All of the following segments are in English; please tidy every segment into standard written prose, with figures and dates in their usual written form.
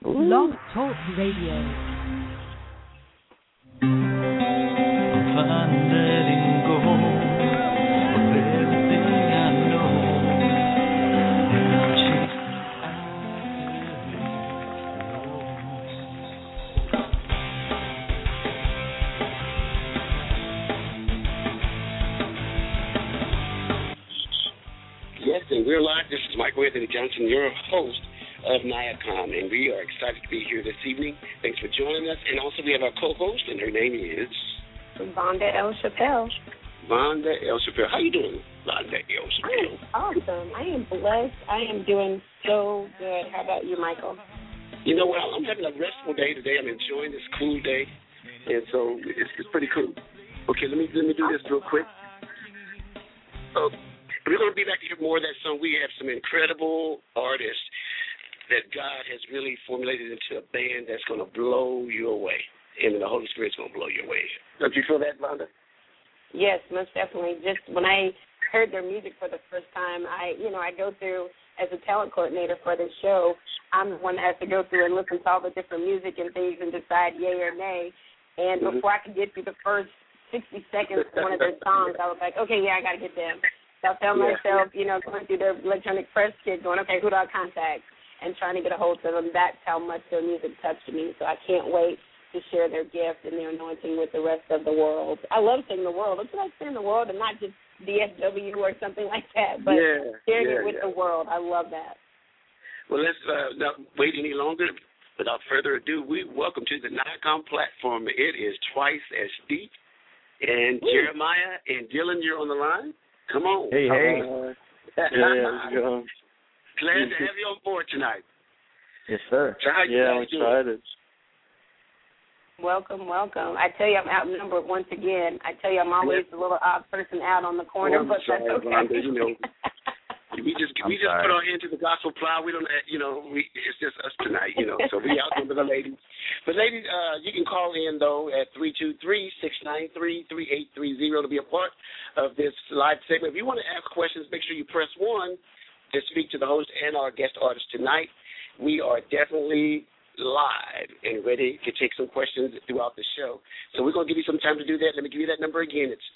Blog Talk Radio. We're live. This is Michael Anthony Johnson, your host of NIACOM, and we are excited to be here this evening. Thanks for joining us. And also we have our co-host, and her name is Vonda L. Chappelle. Vonda L. Chappelle. How you doing, Vonda L. Chappelle? I am awesome. I am blessed. I am doing so good. How about you, Michael? You know what? I'm having a restful day today. I'm enjoying this cool day, and so it's pretty cool. Okay, let me do this real quick. We're going to be back to hear more of that song. We have some incredible artists that God has really formulated into a band that's going to blow you away, and the Holy Spirit's going to blow you away. Don't you feel that, Vonda? Yes, most definitely. Just when I heard their music for the first time, I go through, as a talent coordinator for this show, I'm the one that has to go through and listen to all the different music and things and decide yay or nay. And before I could get through the first 60 seconds of one of their songs, I was like, okay, yeah, I got to get them. So I found myself, going through the electronic press kit, going, okay, who do I contact? And trying to get a hold of them. That's how much their music touched me. So I can't wait to share their gift and their anointing with the rest of the world. I love saying the world. It's like saying the world and not just DSW or something like that, but sharing it with the world. I love that. Well, let's not wait any longer. Without further ado, we welcome to the NIACOM platform. It is Twice as Deep. And Jeremiah and Dylan, you're on the line. Come on. Hey. Glad to have you on board tonight. Yes, sir. So I'm excited. Welcome. I tell you, I'm outnumbered once again. I tell you, I'm always a little odd person out on the corner, but that's okay. Vonda, we just put our hand to the gospel plow. We don't, it's just us tonight, So we outnumber the ladies. But ladies, you can call in though at 323-693-3830 to be a part of this live segment. If you want to ask questions, make sure you press 1 to speak to the host and our guest artist tonight. We are definitely live and ready to take some questions throughout the show. So we're going to give you some time to do that. Let me give you that number again. It's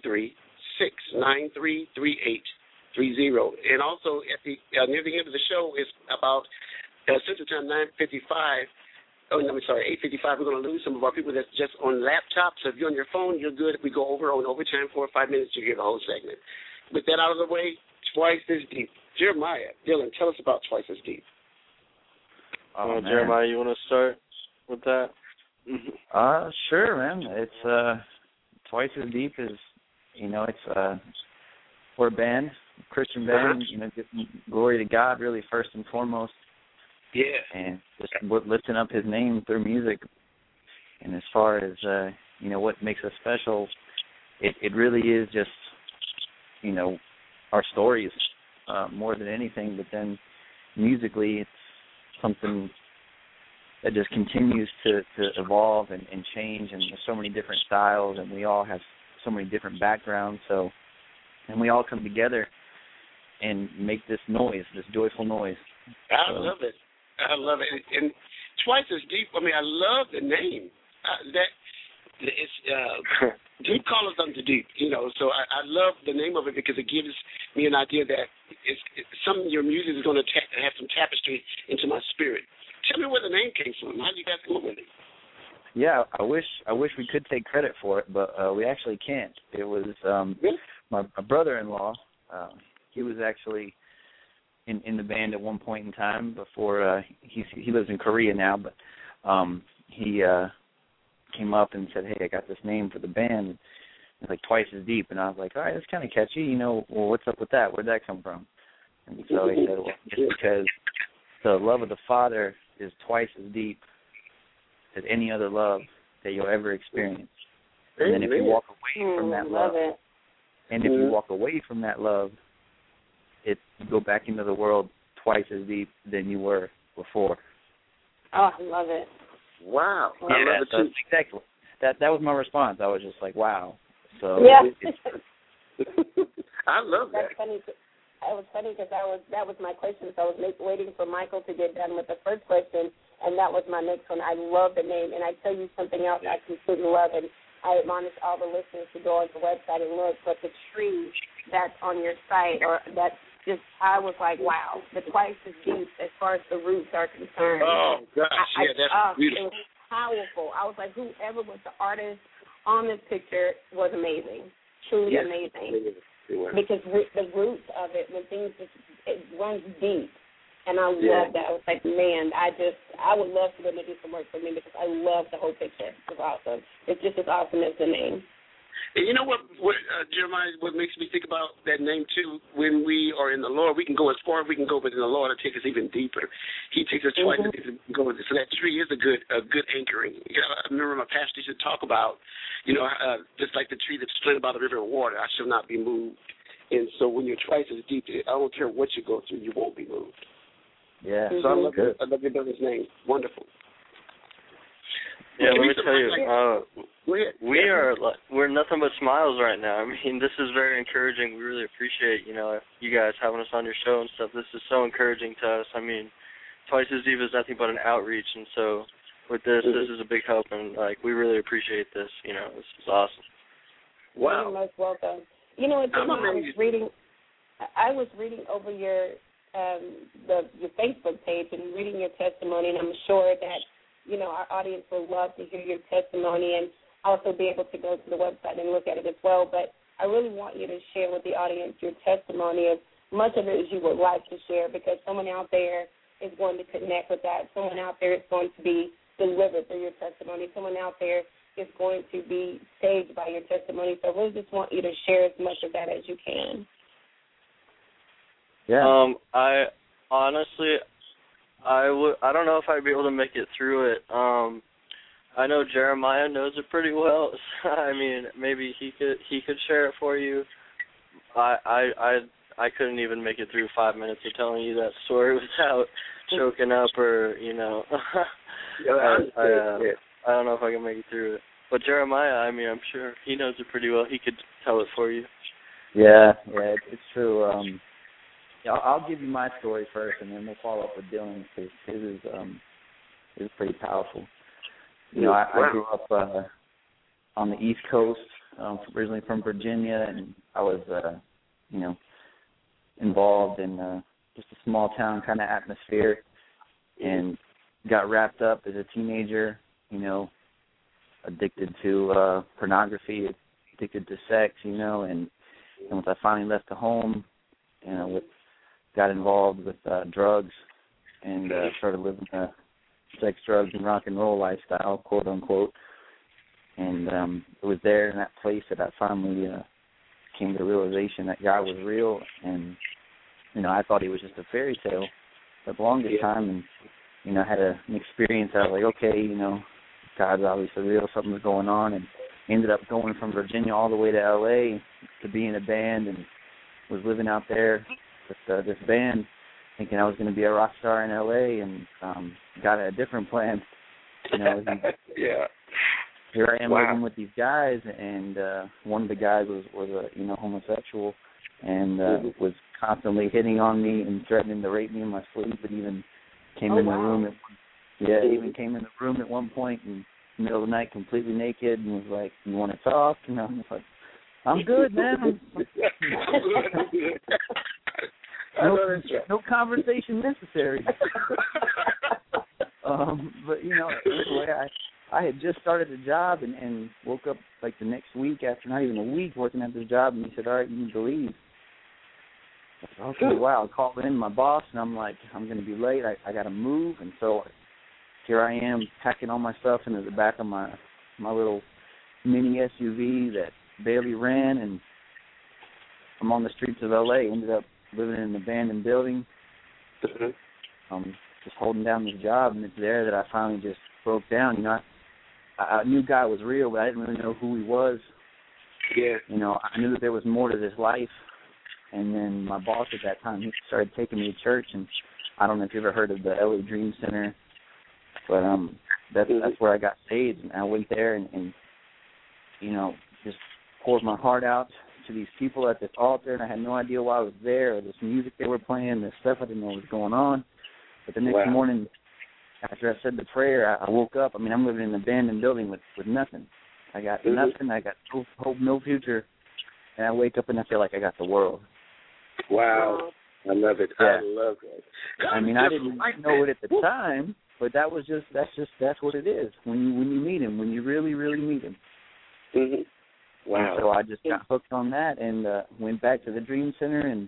323-693-3830. And also at the near the end of the show is about Central Time 9:55. Oh, no, I'm sorry, 8:55. We're going to lose some of our people that's just on laptops. So if you're on your phone, you're good. If we go over on overtime 4 or 5 minutes, you hear the whole segment. With that out of the way, Twice as Deep. Jeremiah, Dylan, tell us about Twice as Deep. Jeremiah, you want to start with that? Sure, man. It's Twice as Deep is, it's we're a band, Christian band, giving glory to God really first and foremost. Yeah. And just lifting up his name through music. And as far as, what makes us special, it really is just, our stories more than anything. But then musically, it's something that just continues to evolve and change. And there's so many different styles, and we all have so many different backgrounds. And we all come together and make this noise, this joyful noise. I love it. And Twice as Deep, I love the name. Deep calleth unto deep, so I love the name of it because it gives me an idea that some of your music is going to have some tapestry into my spirit. Tell me where the name came from. How did you guys come up with it? Yeah, I wish we could take credit for it, but we actually can't. It was my brother-in-law. He was actually in the band at one point in time before he lives in Korea now, but he came up and said, "Hey, I got this name for the band. It's like Twice as Deep," and I was like, "All right, that's kind of catchy. Well, what's up with that? Where'd that come from?" And so he said, "Well, it's because the love of the Father is twice as deep as any other love that you'll ever experience. And then if you walk away from that love, and if you walk away from that love, you go back into the world twice as deep than you were before." Oh, I love it. Wow. I love it too. Exactly. That was my response. I was just like, wow. So I love that. That's funny. It was funny because that was my question. So I was waiting for Michael to get done with the first question, and that was my next one. I love the name, and I tell you something else I completely love, and I admonish all the listeners to go on the website and look, but the tree that's on your site, or that's just, I was like, wow, the twice as deep as far as the roots are concerned. Oh, gosh, that's beautiful. It was powerful. I was like, whoever was the artist on this picture was amazing, truly amazing. Because the roots of it, when things it runs deep, and I love that. I was like, man, I would love for them to do some work for me because I love the whole picture. It's awesome. It's just as awesome as the name. And you know what Jeremiah, what makes me think about that name, too, when we are in the Lord, we can go as far as we can go, but in the Lord, it takes us even deeper. He takes us twice as deep as we can go. So that tree is a good anchoring. I remember my pastor used to talk about, just like the tree that's planted by the river of water, I shall not be moved. And so when you're twice as deep, I don't care what you go through, you won't be moved. Yeah. So I love your brother's name. Wonderful. Yeah, let me tell you, we're nothing but smiles right now. I mean, this is very encouraging. We really appreciate, you guys having us on your show and stuff. This is so encouraging to us. I mean, Twice as Deep is nothing but an outreach, and so with this is a big help, and we really appreciate this. This is awesome. Wow. You're most welcome. It's I was reading over your Facebook page and reading your testimony, and I'm sure that our audience will love to hear your testimony and also be able to go to the website and look at it as well. But I really want you to share with the audience your testimony, as much of it as you would like to share, because someone out there is going to connect with that. Someone out there is going to be delivered through your testimony. Someone out there is going to be saved by your testimony. So I really just want you to share as much of that as you can. Yeah. I honestly, I don't know if I'd be able to make it through it. I know Jeremiah knows it pretty well. I mean, maybe he could share it for you. I couldn't even make it through 5 minutes of telling you that story without choking up or I don't know if I can make it through it. But Jeremiah, I mean, I'm sure he knows it pretty well. He could tell it for you. Yeah, it's true. I'll give you my story first, and then we'll follow up with Dylan, because his is pretty powerful. I grew up on the East Coast, originally from Virginia, and I was, involved in just a small town kind of atmosphere, and got wrapped up as a teenager, addicted to pornography, addicted to sex, and once I finally left the home, got involved with drugs and started living a sex, drugs, and rock and roll lifestyle, quote unquote. And it was there in that place that I finally came to the realization that God was real, and I thought he was just a fairy tale for the longest time, and I had an experience. I was like, okay, God's obviously real, something's going on, and ended up going from Virginia all the way to L.A. to be in a band, and was living out there with this band, thinking I was going to be a rock star in L.A., and got a different plan. Here I am living with these guys, and one of the guys was homosexual, and was constantly hitting on me and threatening to rape me in my sleep, and even came in the room. Even came in the room at one point in the middle of the night, completely naked, and was like, "You want to talk?" And I was like, "I'm good, man. No conversation necessary." But anyway, I had just started a job and woke up like the next week, after not even a week working at this job, and he said, "All right, you need to leave." I said, "Okay, wow." I called in my boss, and I'm like, "I'm going to be late. I got to move." And so here I am packing all my stuff into the back of my little mini SUV that barely ran, and I'm on the streets of L.A. Ended up living in an abandoned building, just holding down this job, and it's there that I finally just broke down. I knew God was real, but I didn't really know who he was. Yeah. I knew that there was more to this life. And then my boss at that time, he started taking me to church, and I don't know if you ever heard of the LA Dream Center, but that's where I got saved. And I went there and just poured my heart out to these people at this altar, and I had no idea why I was there, or this music they were playing, this stuff I didn't know what was going on. But the next morning, after I said the prayer, I woke up. I mean, I'm living in an abandoned building with nothing. I got nothing. I got no hope, no future. And I wake up and I feel like I got the world. Wow. I love it. Yeah. I love it. I mean, I didn't know it at the time, but that's what it is. When you meet him, when you really, really meet him. Mm-hmm. Wow. And so I just got hooked on that and went back to the Dream Center, and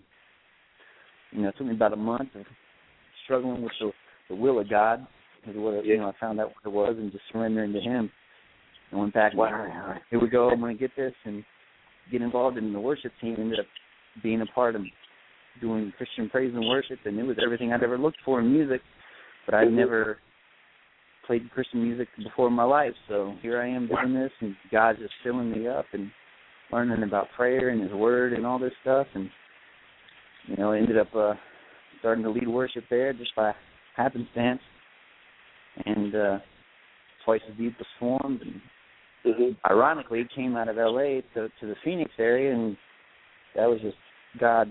it took me about a month of struggling with the will of God, is what I found out what it was, and just surrendering to Him. And went back and all right, here we go. I'm going to get this and get involved in the worship team. Ended up being a part of doing Christian praise and worship, and it was everything I'd ever looked for in music, but I'd never played Christian music before in my life. So here I am doing this, and God's just filling me up and learning about prayer and His Word and all this stuff, and I ended up starting to lead worship there just by happenstance, and Twice as Deep was formed, and ironically it came out of L.A. to the Phoenix area, and that was just God's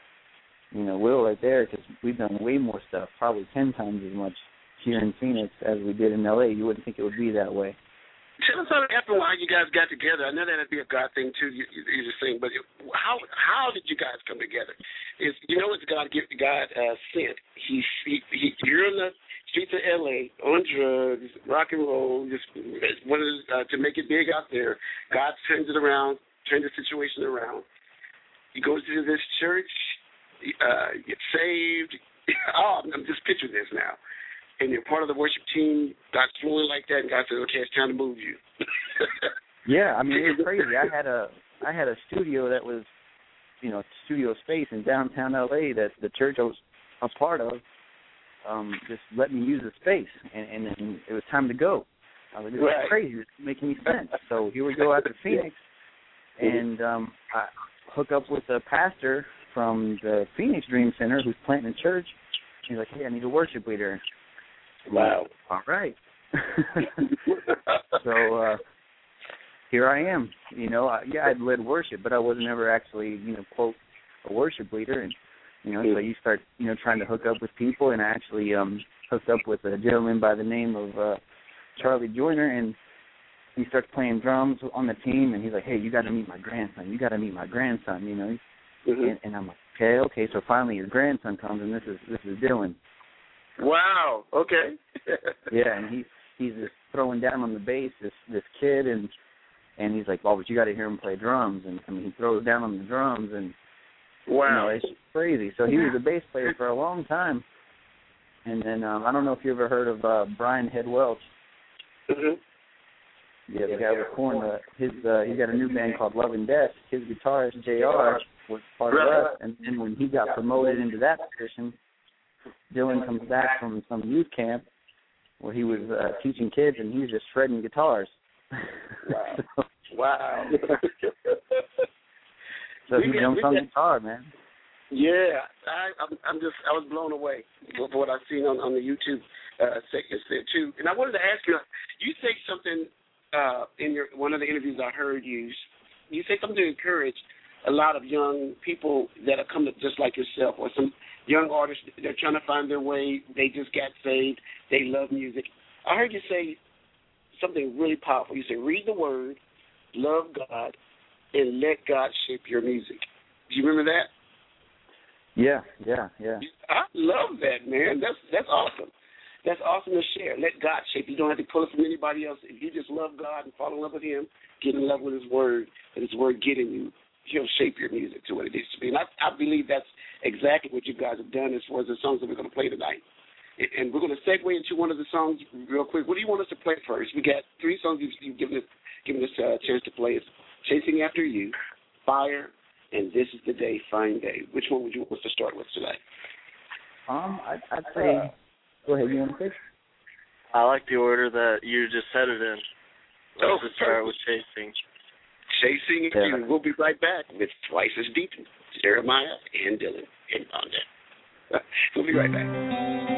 will right there, because we've done way more stuff, probably 10 times as much here in Phoenix as we did in L.A. You wouldn't think it would be that way. Tell us how it happened, why you guys got together. I know that'd be a God thing too. You're just saying, but how did you guys come together? It's God sent. You're in the streets of L.A. on drugs, rock and roll, just wanted to make it big out there. God turns it around, turned the situation around. You go to this church, get saved. I'm just picturing this now. And you're part of the worship team, God's flowing like that, and God said, okay, it's time to move you. Yeah, I mean, it was crazy. I had a studio that was, studio space in downtown L.A. that the church I was a part of just let me use the space, and then it was time to go. I was like, this is crazy. It's making me sense. So here we go out to Phoenix, and I hook up with a pastor from the Phoenix Dream Center who's planting a church. He's like, hey, I need a worship leader. Wow. All right. So here I am. I'd led worship, but I wasn't ever actually, quote, a worship leader. And, so you start, trying to hook up with people, and I actually hooked up with a gentleman by the name of Charlie Joyner, and he starts playing drums on the team, and he's like, hey, you got to meet my grandson. And I'm like, okay. So finally his grandson comes, and this is Dylan. Wow. Okay. Yeah, and he's just throwing down on the bass, this kid, and he's like, oh, but you got to hear him play drums, and I mean he throws down on the drums, and wow, it's crazy. So he was a bass player for a long time, and then I don't know if you ever heard of Brian Head Welch. Yeah, the guy with Korn. He's got a new band called Love and Death. His guitarist JR was part of us, and then when he got promoted into that position, Dylan comes back from some youth camp where he was teaching kids, and he was just shredding guitars. Wow. Wow. So he jumps on guitar, man. Yeah, I was blown away with what I've seen on the YouTube segments there too. And I wanted to ask you, you say something in one of the interviews I heard you say something to encourage a lot of young people that are coming just like yourself, or some young artists, they're trying to find their way, they just got saved, they love music. I heard you say something really powerful. You say, read the Word, love God, and let God shape your music. Do you remember that? Yeah. I love that, man. That's awesome. That's awesome to share. Let God shape you. You don't have to pull it from anybody else. If you just love God and fall in love with Him, get in love with His Word, and His Word get in you, He'll shape your music to what it needs to be. And I believe that's exactly what you guys have done as far as the songs that we're going to play tonight. And we're going to segue into one of the songs real quick. What do you want us to play first? We got 3 songs you've given us a chance to play. It's Chasing After You, Fire, and This Is the Day, Fine Day. Which one would you want us to start with today? I'd say, go ahead, you want to pick? I like the order that you just said it in. Let's just start with Chasing. Chasing After You. We'll be right back with Twice as Deep, Jeremiah and Dylan in Bonda. We'll be right back.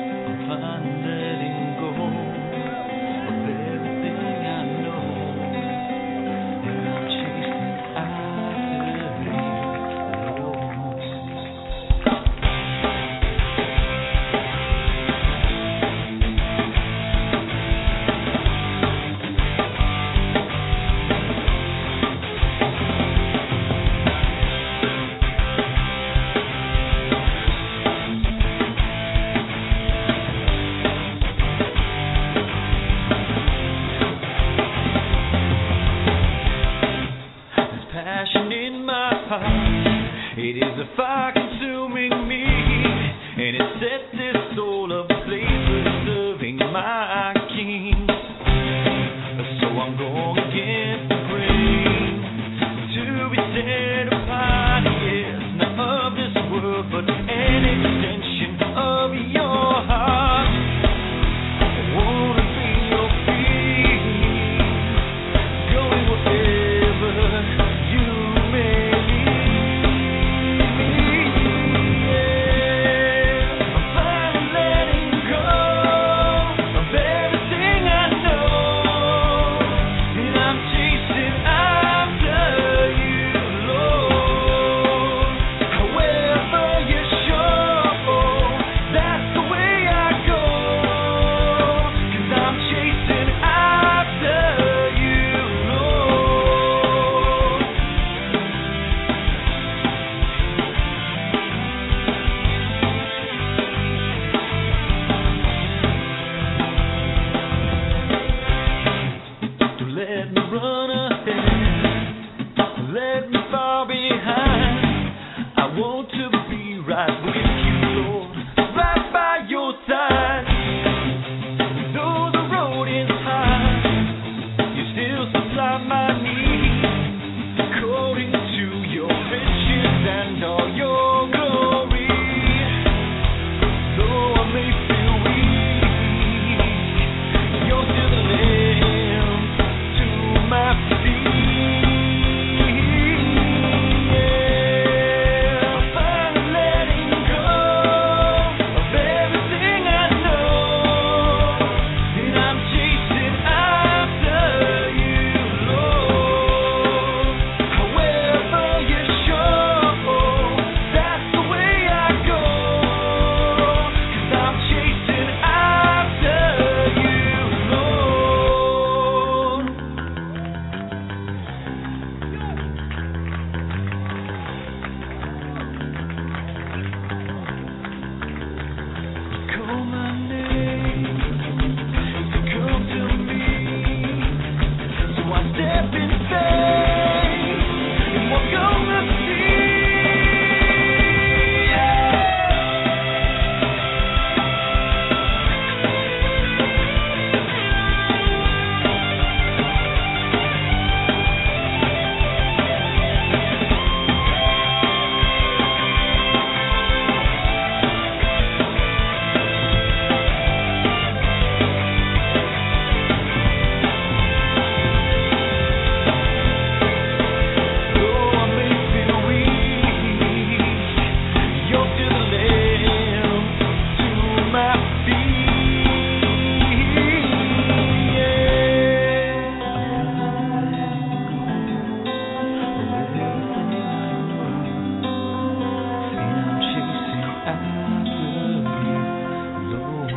my king. So I'm gonna get the grace to be set apart, yes, not of this world, but an extension of your heart. I wanna be your feet, going wherever you may lead me. Yeah, I'm finally letting go of everything I know, and I'm chasing after you, Lord. However you show, that's the way I go, 'cause I'm chasing after you, Lord. Don't let me run ahead, let me fall behind. I want to be right with you, Lord, right by your side. Though the road is high, you still supply my needs according to your riches and all your glory. Though I may feel weak, you're still the lamp to my feet. Yeah, I'm finally letting go of everything I know, and I'm chasing after you, Lord. However you show, that's the way I go, 'cause I'm chasing after you, Lord. Call my name, come to me, so I step in faith, and we're gonna see. Though I may feel weak, you're still the lamp to my feet. And I'm chasing after you, Lord.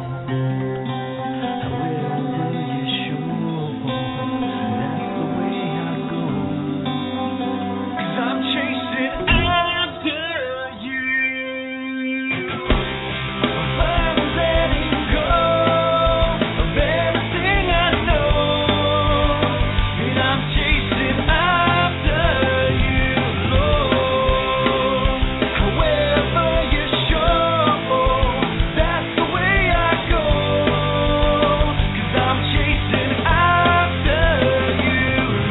However you show, that's the way I go, 'cause I'm chasing after you. I'm finally letting go of everything I know, and I'm chasing after you, Lord. However you show, that's the way I go, 'cause I'm chasing after you,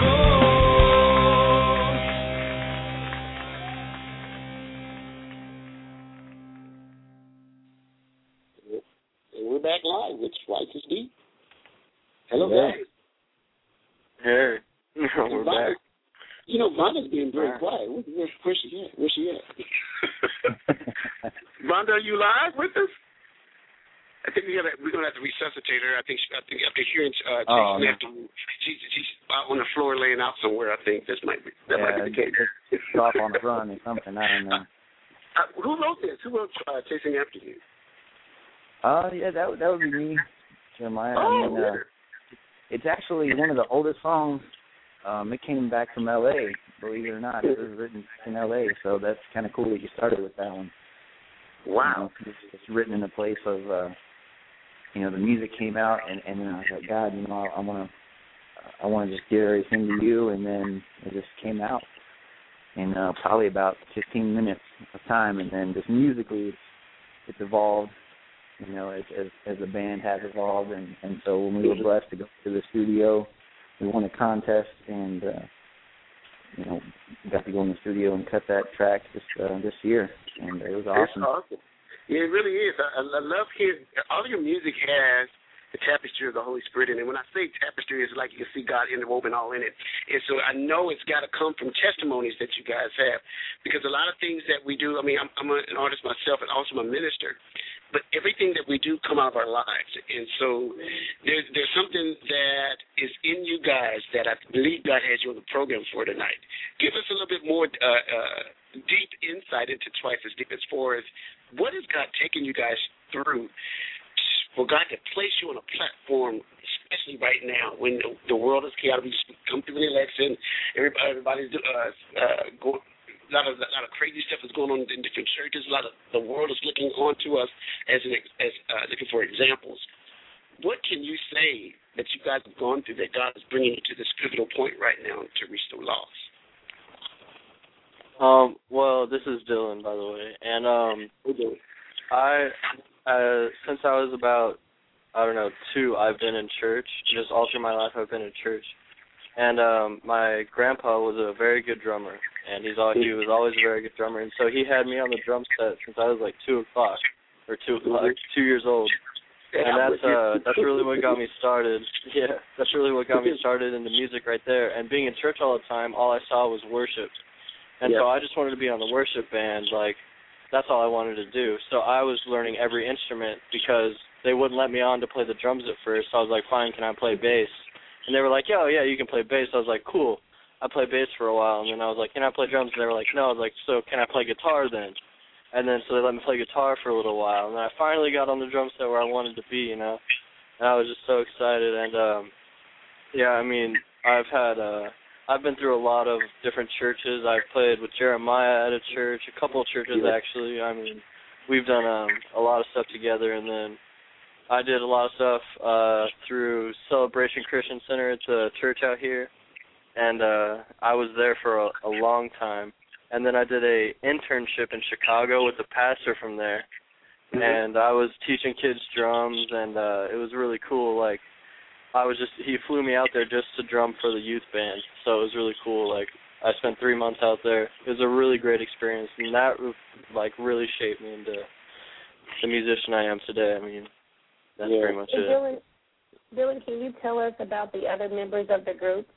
Lord. And we're back live with Righteous Deep. Hello, Yeah. guys. Hey, we're back. You know, Vonda's being very quiet. Where's she at? Where's she at? Vonda, are you live with us? I think we're gonna have to resuscitate her. I think after hearing Oh, no. she's out on the floor laying out somewhere. I think that might be the case. It's off on the run or something. I don't know. Who wrote this? Who wrote Chasing After You? Yeah, that would be me, Jeremiah. Oh, I mean, really? it's actually one of the oldest songs. It came back from L.A., believe it or not. It was written in L.A., so that's kind of cool that you started with that one. Wow. It's written in a place of, the music came out, and I was like, God, I want to just give everything to you, and then it just came out in probably about 15 minutes of time, and then just musically it's evolved you know, as the band has evolved, and so when we were blessed to go to the studio, we won a contest, and you know, got to go in the studio and cut that track this year, and it was awesome. It's awesome. Yeah, it really is. I love hearing all of your music has the tapestry of the Holy Spirit in it. When I say tapestry, it's like you can see God interwoven all in it. And so I know it's got to come from testimonies that you guys have, because a lot of things that we do, I mean, I'm an artist myself and also I'm a minister, but everything that we do come out of our lives. And so there's something that is in you guys that I believe God has you on the program for tonight. Give us a little bit more deep insight into Twice as Deep, as far as what has God taken you guys through for God to place you on a platform, especially right now when the world is chaotic. We just come through an election, everybody's going. A lot of crazy stuff is going on in different churches. A lot of the world is looking on to us as looking for examples. What can you say that you guys have gone through that God is bringing you to this pivotal point right now to reach the lost? Well, this is Dylan, by the way, and since I was about, 2, I've been in church. Just all through my life, I've been in church. And my grandpa was a very good drummer, and he was always a very good drummer. And so he had me on the drum set since I was like 2 years old. And that's really what got me started. Yeah, that's really what got me started in the music right there. And being in church all the time, all I saw was worship. And so I just wanted to be on the worship band, like, that's all I wanted to do. So I was learning every instrument because they wouldn't let me on to play the drums at first. So I was like, fine, can I play bass? And they were like, oh, yeah, you can play bass. I was like, cool. I played bass for a while. And then I was like, can I play drums? And they were like, no. I was like, so can I play guitar then? And then so they let me play guitar for a little while. And then I finally got on the drum set where I wanted to be, you know. And I was just so excited. And, I mean, I've been through a lot of different churches. I've played with Jeremiah at a church, a couple of churches actually. I mean, we've done a lot of stuff together, and then I did a lot of stuff through Celebration Christian Center. It's a church out here, and I was there for a long time. And then I did a internship in Chicago with the pastor from there, and I was teaching kids drums, and it was really cool. Like, he flew me out there just to drum for the youth band, so it was really cool. Like, I spent 3 months out there. It was a really great experience, and that, like, really shaped me into the musician I am today. I mean, that's pretty much it. Dylan, can you tell us about the other members of the group?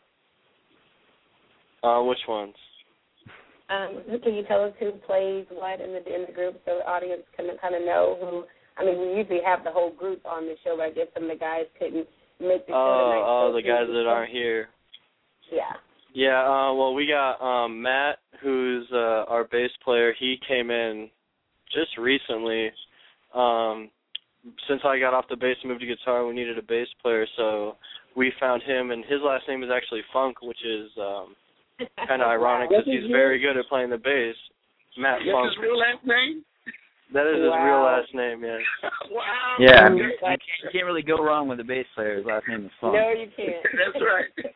Which ones? Can you tell us who plays what in the group so the audience can kind of know who? I mean, we usually have the whole group on the show, but I guess some of the guys couldn't make the show tonight. Oh, the guys that aren't here. Yeah. Yeah, well, we got Matt, who's our bass player. He came in just recently. Since I got off the bass and moved to guitar, we needed a bass player, so we found him, and his last name is actually Funk, which is kind of ironic because he's very good at playing the bass. Matt Funk. That's his real last name? That is his real last name, yes. Wow. Yeah, I mean, you can't really go wrong with a bass player. His last name is Funk. No, you can't. That's right.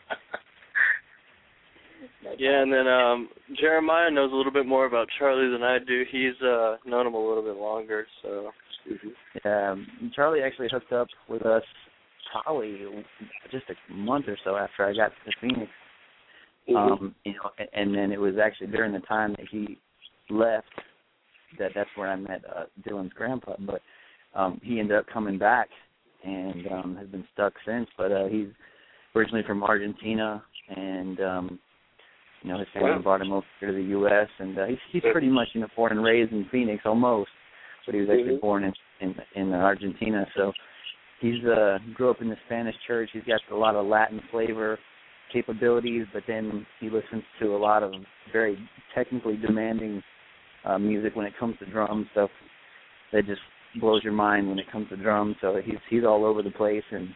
Yeah, and then Jeremiah knows a little bit more about Charlie than I do. He's known him a little bit longer, so. Yeah, Charlie actually hooked up with us probably just a month or so after I got to Phoenix. You know, and then it was actually during the time that he left that's where I met Dylan's grandpa. But he ended up coming back and has been stuck since. But he's originally from Argentina, and you know, his family brought him over to the U.S. and he's pretty much born and raised in Phoenix almost, but he was actually born in Argentina. So he's grew up in the Spanish church. He's got a lot of Latin flavor capabilities, but then he listens to a lot of very technically demanding music when it comes to drums, stuff that just blows your mind when it comes to drums. So he's all over the place, and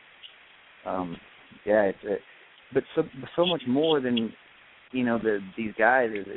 but so much more than these guys is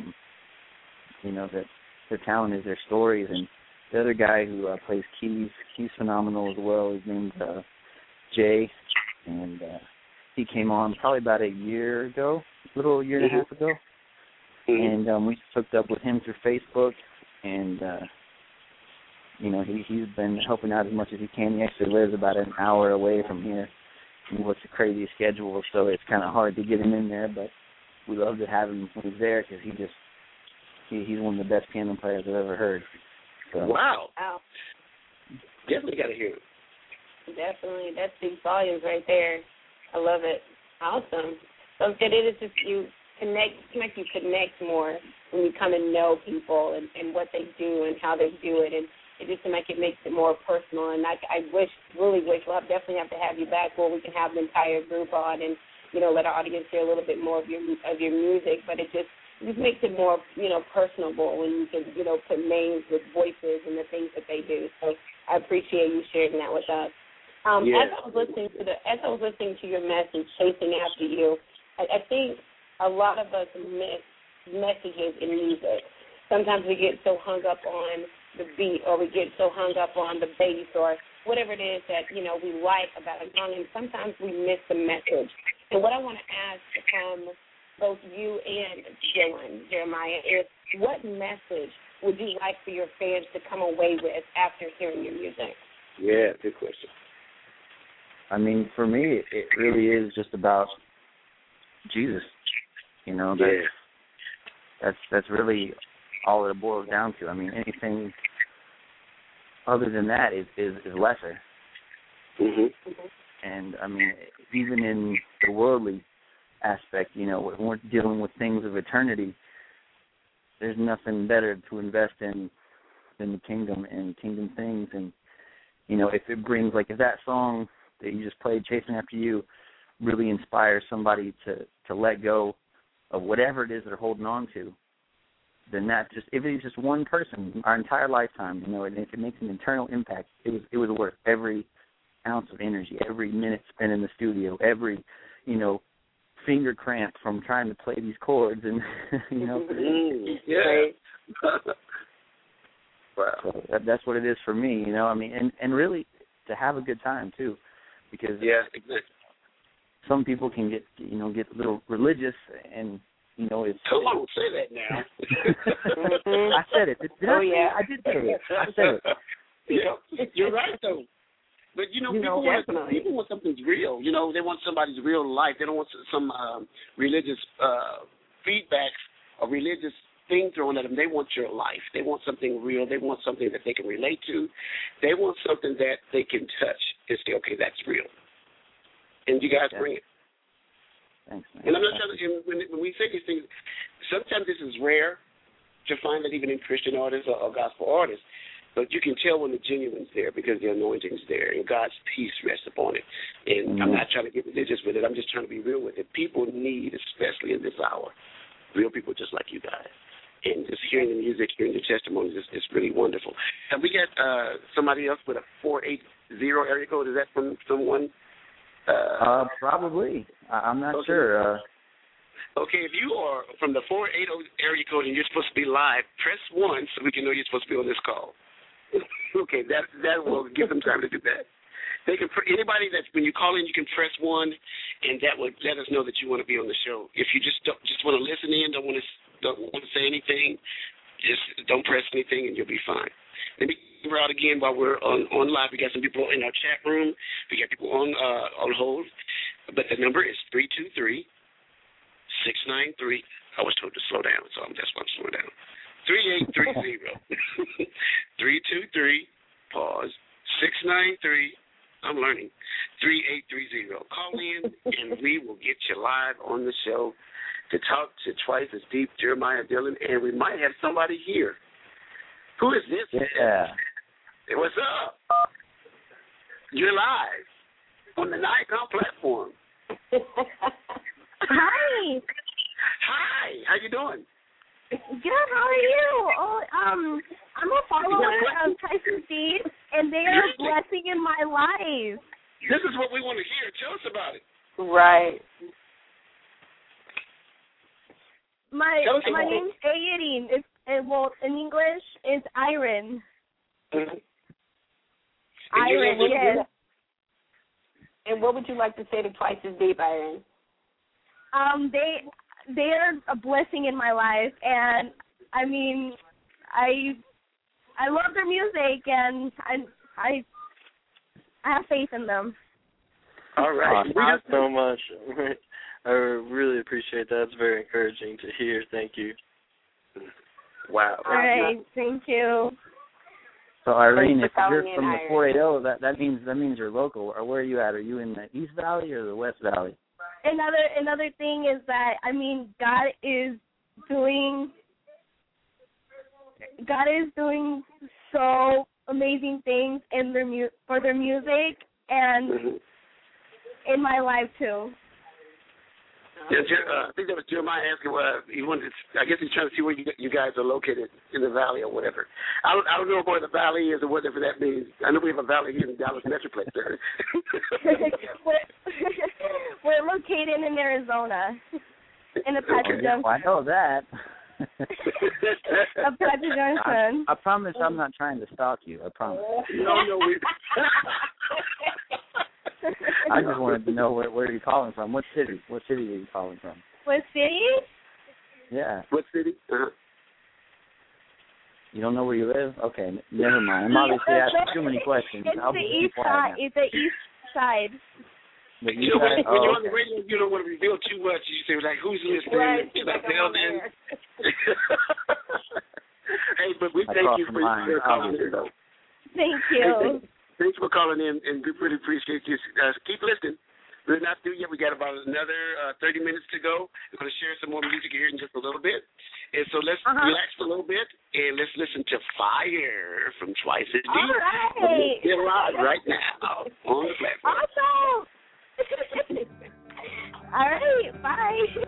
that their talent is their stories. And the other guy who plays keys, he's phenomenal as well. His name's Jay, and he came on probably about a year ago, a little year and a half ago, and we hooked up with him through Facebook, and he's been helping out as much as he can. He actually lives about an hour away from here. He works a crazy schedule, so it's kind of hard to get him in there, but we love to have him when he's there because he's one of the best piano players I've ever heard. So. Wow. Definitely got to hear him. Definitely. That speaks volumes right there. I love it. Awesome. So it is just you connect more when you come and know people and what they do and how they do it, and it just makes it more personal. And I really wish we'll definitely have to have you back where we can have the entire group on and let our audience hear a little bit more of your music. But it just makes it more personable when you can put names with voices and the things that they do. So I appreciate you sharing that with us. As I was listening to your message, Chasing After You, I think a lot of us miss messages in music. Sometimes we get so hung up on the beat, or we get so hung up on the bass, or whatever it is that we like about a song, and sometimes we miss the message. And what I want to ask from both you and Dylan, Jeremiah, is what message would you like for your fans to come away with after hearing your music? Yeah, good question. I mean, for me, it really is just about Jesus. That's really all it boils down to. I mean, anything other than that is lesser. Mm-hmm. And, I mean, even in the worldly aspect, when we're dealing with things of eternity, there's nothing better to invest in than the kingdom and kingdom things. And, if it brings, if that song that you just played, Chasing After You, really inspires somebody to let go of whatever it is they're holding on to, then if it's just one person, our entire lifetime, and if it makes an eternal impact, it was worth every ounce of energy, every minute spent in the studio, every, finger cramp from trying to play these chords, and yeah. Wow. So that's what it is for me, I mean, and really to have a good time too, because exactly. Some people can get a little religious, and it's. Come on, say that now. I said it. I did say it. I said it. Yeah, you're right though. But people want something real. They want somebody's real life. They don't want some religious feedback or religious thing thrown at them. They want your life. They want something real. They want something that they can relate to. They want something that they can touch and say, okay, that's real. And you guys bring it. Thanks, man. And I'm not trying to, when we say these things, sometimes this is rare to find that even in Christian artists or gospel artists, but you can tell when the genuine's there because the anointing's there and God's peace rests upon it. And I'm not trying to get religious with it. I'm just trying to be real with it. People need, especially in this hour, real people just like you guys. And just hearing the music, hearing the testimonies is really wonderful. Have we got somebody else with a 480 area code? Is that from someone? Probably. I'm not sure. Okay, if you are from the 480 area code and you're supposed to be live, press 1 so we can know you're supposed to be on this call. Okay, that will give them time to do that. They can anybody that's when you call in, you can press 1, and that will let us know that you want to be on the show. If you just want to listen in, don't want to say anything, just don't press anything, and you'll be fine. Let me give her out again while we're on live. We got some people in our chat room. We got people on hold. But the number is 323-693. I was told to slow down, so that's why I'm slowing down. 3830. 323, pause, 693. I'm learning. 3830. Call in, and we will get you live on the show to talk to Twice as Deep, Jeremiah Dillon, and we might have somebody here. Who is this? Yeah. Hey, what's up? You're live on the Nikon platform. Hi. Hi. How you doing? Good. How are you? Oh, I'm a follower of Twice as Deep, and they are a blessing in my life. This is what we want to hear. Tell us about it. Right. My name's Ayadine. In English, it's Iron. Mm-hmm. Iron, yes. And what would you like to say to Twice as Deep, Iron? They are a blessing in my life, and I mean, I love their music, and I have faith in them. All right. Thank you so much. I really appreciate that. It's very encouraging to hear. Thank you. Wow. All right. Thank you. So Irene, if calling you're in, from the Irene. 480, that means you're local. Or where are you at? Are you in the East Valley or the West Valley? Another thing is that, I mean, God is doing so amazing things in for their music and in my life too. Yeah, I think that was Jeremiah asking. He wanted. I guess he's trying to see where you guys are located in the valley or whatever. I don't know where the valley is or whatever that means. I know we have a valley here in the Dallas Metroplex area. We're located in Arizona, in Apache Junction. Well, I know that. Apache Junction. I promise I'm not trying to stalk you. I promise. No, we. I just wanted to know where you're calling from. What city? What city are you calling from? What city? Yeah. What city? You don't know where you live? Okay, never mind. I'm obviously asking too many questions. It's the east side. It's the east side. When you're on the radio, you don't want to reveal too much. You say, like, who's listening? Right. Should I tell them? Hey, but we thank you for calling in, though. Thank you. Thanks for calling in, and we really appreciate you. Keep listening. We're not through yet. We got about another 30 minutes to go. We're going to share some more music here in just a little bit. And so let's relax a little bit, and let's listen to Fire from Twice as Deep. All right. Get live right now on the platform. Awesome. All right. Bye.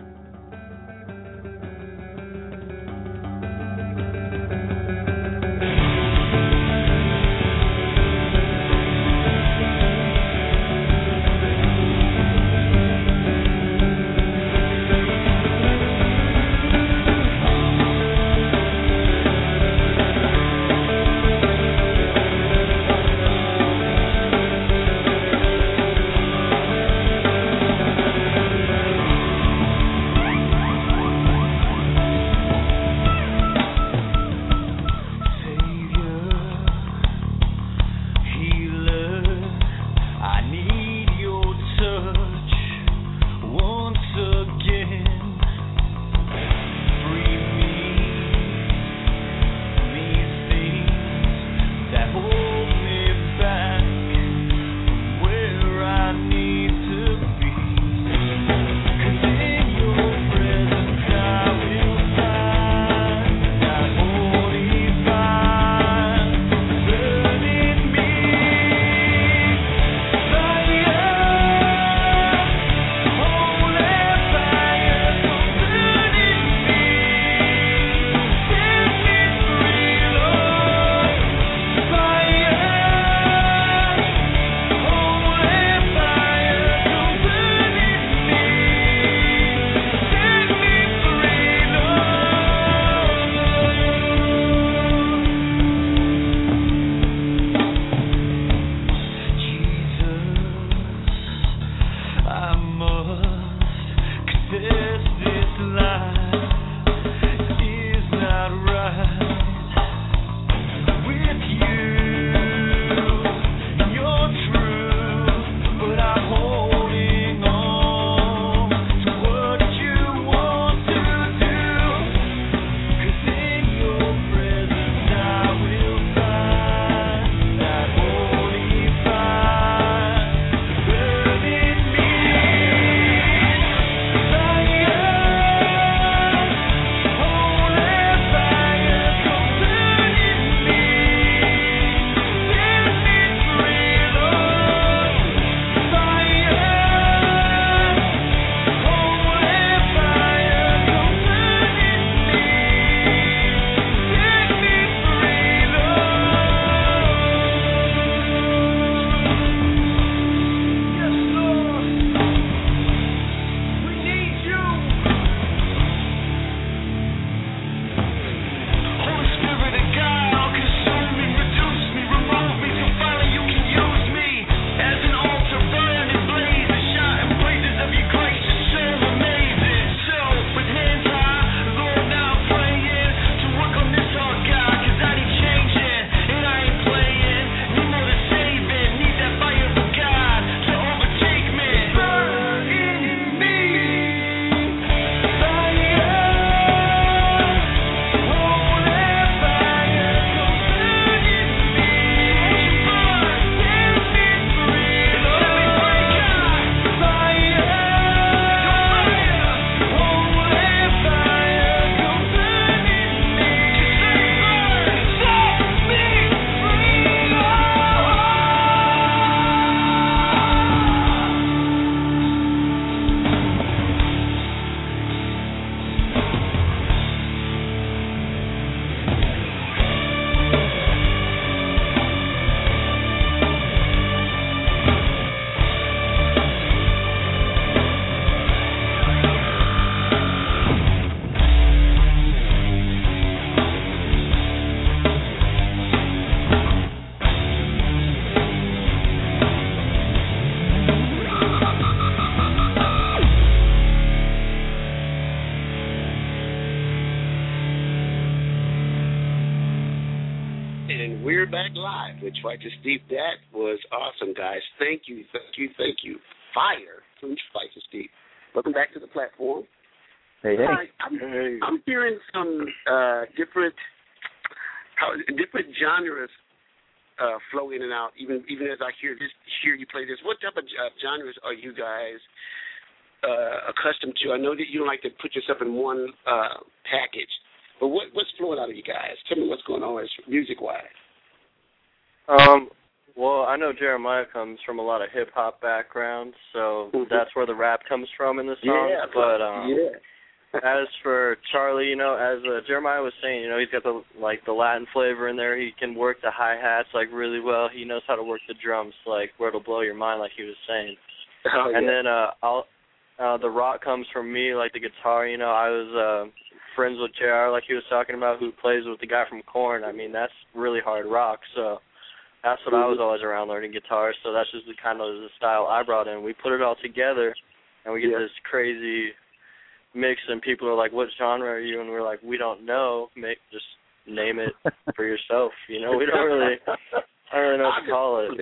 Live with Twice Steve. That was awesome, guys. Thank you. Fire from Twice Steve. Welcome back to the platform. Hey. I'm hearing some different genres flow in and out. Even as I hear you play this. What type of genres are you guys accustomed to? I know that you don't like to put yourself in one package, but what's flowing out of you guys? Tell me what's going on music-wise. Well, I know Jeremiah comes from a lot of hip-hop background, so that's where the rap comes from in the song. Yeah, but as for Charlie, as Jeremiah was saying, he's got the Latin flavor in there. He can work the hi-hats really well. He knows how to work the drums where it'll blow your mind, like he was saying. Oh, yeah. And then the rock comes from me, the guitar. I was friends with JR, like he was talking about, who plays with the guy from Korn. I mean, that's really hard rock, so that's what I was always around learning guitar. So that's just the style I brought in. We put it all together, and we get this crazy mix, and people are like, what genre are you? And we're like, we don't know. Just name it for yourself. We don't really, I don't really know what to call it.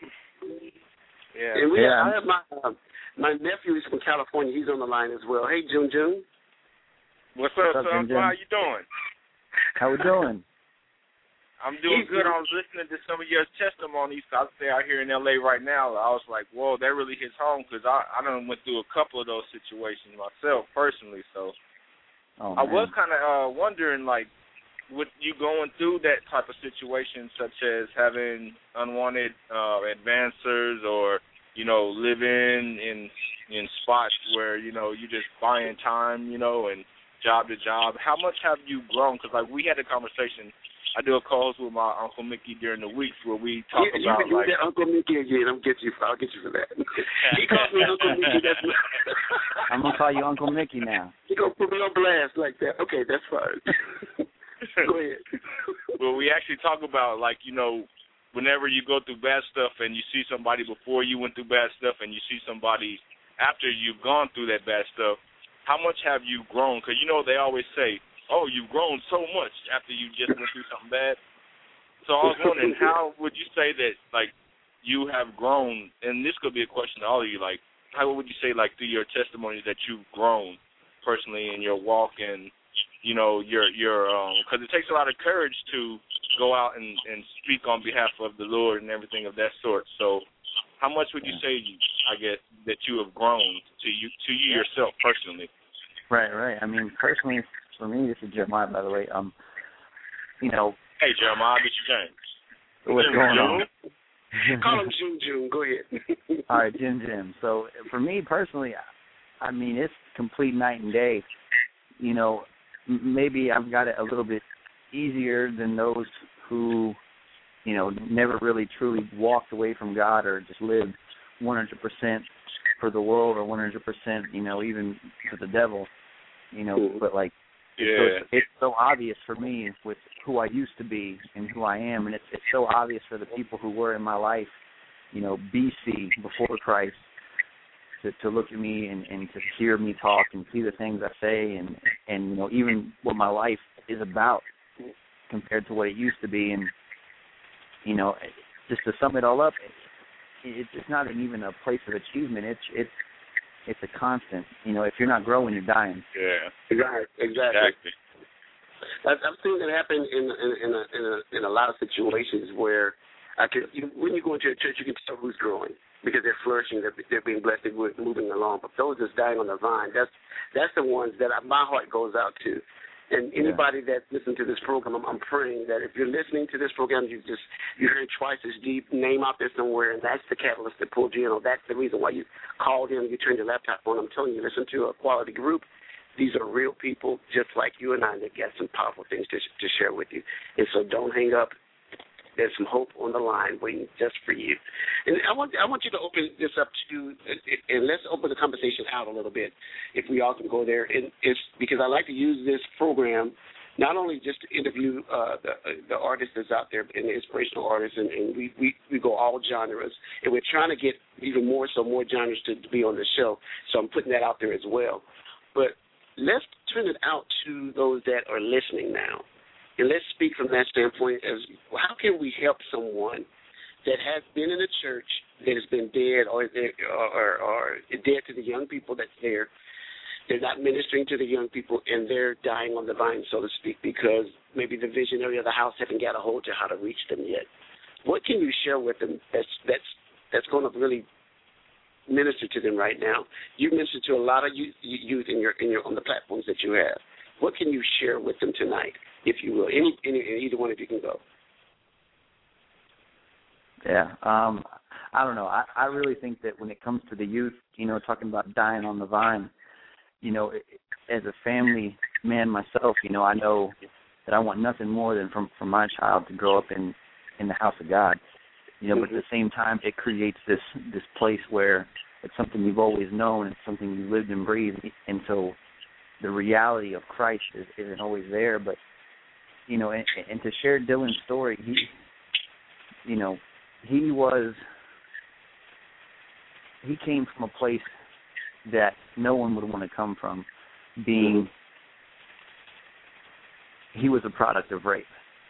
Yeah. And I have my nephew is from California. He's on the line as well. Hey, June. What's up, son? How you doing? How we doing? I'm doing good. I was listening to some of your testimonies. I stay out here in L.A. right now. I was like, whoa, that really hits home, because I done went through a couple of those situations myself personally. So I was kind of wondering, with you going through that type of situation, such as having unwanted advancers or, living in spots where, you're just buying time, and job to job. How much have you grown? Because, we had a conversation. I do a calls with my Uncle Mickey during the weeks where we talk about, you can do that Uncle Mickey again. I'll get you for that. He calls me Uncle Mickey. I'm going to call you Uncle Mickey now. You're going to put me on blast like that. Okay, that's fine. Go ahead. Well, we actually talk about, whenever you go through bad stuff and you see somebody before you went through bad stuff and you see somebody after you've gone through that bad stuff, how much have you grown? Because, they always say, oh, you've grown so much after you just went through something bad. So I was wondering, how would you say that, you have grown, and this could be a question to all of you, how would you say, through your testimony that you've grown personally in your walk and, your because it takes a lot of courage to go out and speak on behalf of the Lord and everything of that sort. So how much would you say, I guess, that you have grown to you yourself personally? Right. I mean, personally, for me, this is Jeremiah, by the way. Hey, Jeremiah, get your James. What's going on? Call him June. Go ahead. All right, Jim. So for me personally, I mean, it's complete night and day. Maybe I've got it a little bit easier than those who, never really truly walked away from God or just lived 100% for the world or 100%, even for the devil. But it's so obvious for me with who I used to be and who I am, and it's so obvious for the people who were in my life, BC, before Christ, to look at me and to hear me talk and see the things I say and even what my life is about compared to what it used to be. And, just to sum it all up, it's not even a place of achievement. It's a constant. If you're not growing, you're dying. Yeah. Exactly. I've seen that happen in a lot of situations where when you go into a church, you can tell who's growing because they're flourishing, they're being blessed, they're moving along. But those that's dying on the vine, that's the ones that my heart goes out to. And anybody that listens to this program, I'm praying that if you're listening to this program, you heard Twice as Deep name out there somewhere, and that's the catalyst that pulled you in, or that's the reason why you called in, you turned your laptop on. I'm telling you, listen to a quality group. These are real people just like you and I that got some powerful things to share with you. And so don't hang up. There's some hope on the line waiting just for you. And I want you to open this up to, and let's open the conversation out a little bit, if we all can go there. And it's because I like to use this program not only just to interview the artists that's out there and the inspirational artists, and we go all genres, and we're trying to get even more genres to be on the show. So I'm putting that out there as well. But let's turn it out to those that are listening now. And let's speak from that standpoint as how can we help someone that has been in a church that has been dead or dead to the young people that's there. They're not ministering to the young people, and they're dying on the vine, so to speak, because maybe the visionary of the house haven't got a hold to how to reach them yet. What can you share with them that's going to really minister to them right now? You minister to a lot of youth in your on the platforms that you have. What can you share with them tonight, if you will? Either one of you can go. Yeah, I don't know. I really think that when it comes to the youth, talking about dying on the vine, as a family man myself, I know that I want nothing more than for my child to grow up in the house of God. But at the same time, it creates this place where it's something you've always known, it's something you lived and breathed, and so the reality of Christ isn't always there. But and to share Dylan's story, he came from a place that no one would want to come from, being he was a product of rape.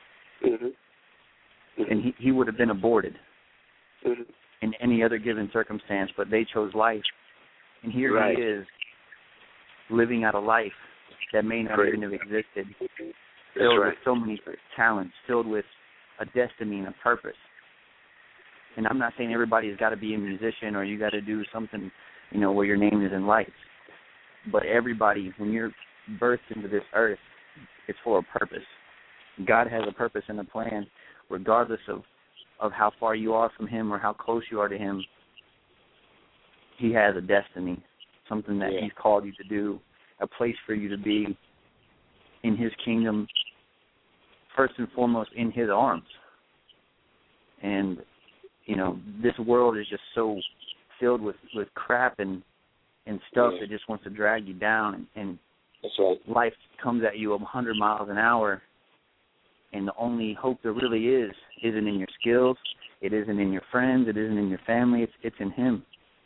And he would have been aborted in any other given circumstance, but they chose life. And here he is, living out a life that may not even have existed, filled with so many talents, filled with a destiny and a purpose. And I'm not saying everybody's got to be a musician or you got to do something, where your name is in lights. But everybody, when you're birthed into this earth, it's for a purpose. God has a purpose and a plan, regardless of how far you are from him or how close you are to him. He has a destiny, something that he's called you to do, a place for you to be in his kingdom, first and foremost in his arms. And this world is just so filled with crap and stuff that just wants to drag you down. And life comes at you 100 miles an hour, and the only hope there really isn't in your skills, it isn't in your friends, it isn't in your family, it's in him.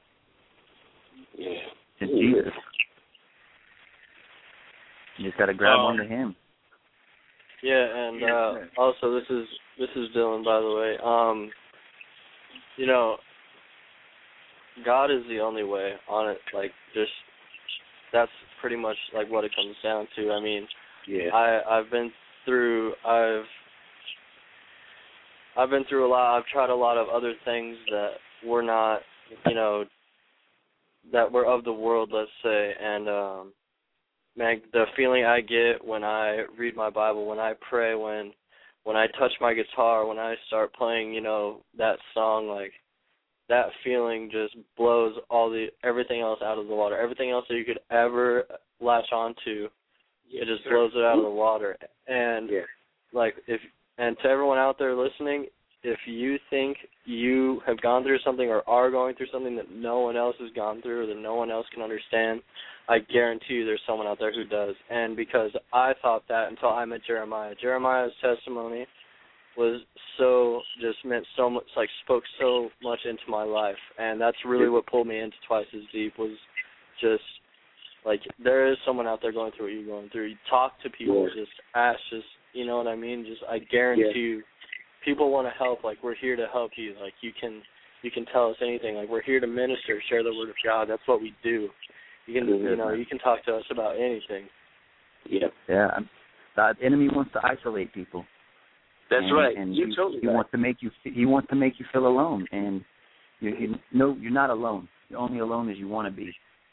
It's Jesus. You just got to grab onto him. Yeah, and also this is Dylan, by the way. God is the only way on it. Like, just that's pretty much like what it comes down to. I mean, I've been through a lot. I've tried a lot of other things that were not, that were of the world, let's say. And man, the feeling I get when I read my Bible, when I pray, when I touch my guitar, when I start playing, that song, like, that feeling just blows everything else out of the water. Everything else that you could ever latch onto, it just blows it out of the water. And and to everyone out there listening, if you think you have gone through something or are going through something that no one else has gone through or that no one else can understand, I guarantee you there's someone out there who does. And because I thought that until I met Jeremiah. Jeremiah's testimony meant so much, like, spoke so much into my life. And that's really what pulled me into Twice as Deep, was just, like, there is someone out there going through what you're going through. You talk to people, just ask, you know what I mean? Just, I guarantee you, people want to help. Like, we're here to help you. Like, you can tell us anything. Like, we're here to minister, share the word of God. That's what we do. You can, you can talk to us about anything. Yeah. The enemy wants to isolate people. That's right. And he wants to make you. He wants to make you feel alone. And you're not alone. You're only alone as you want to be.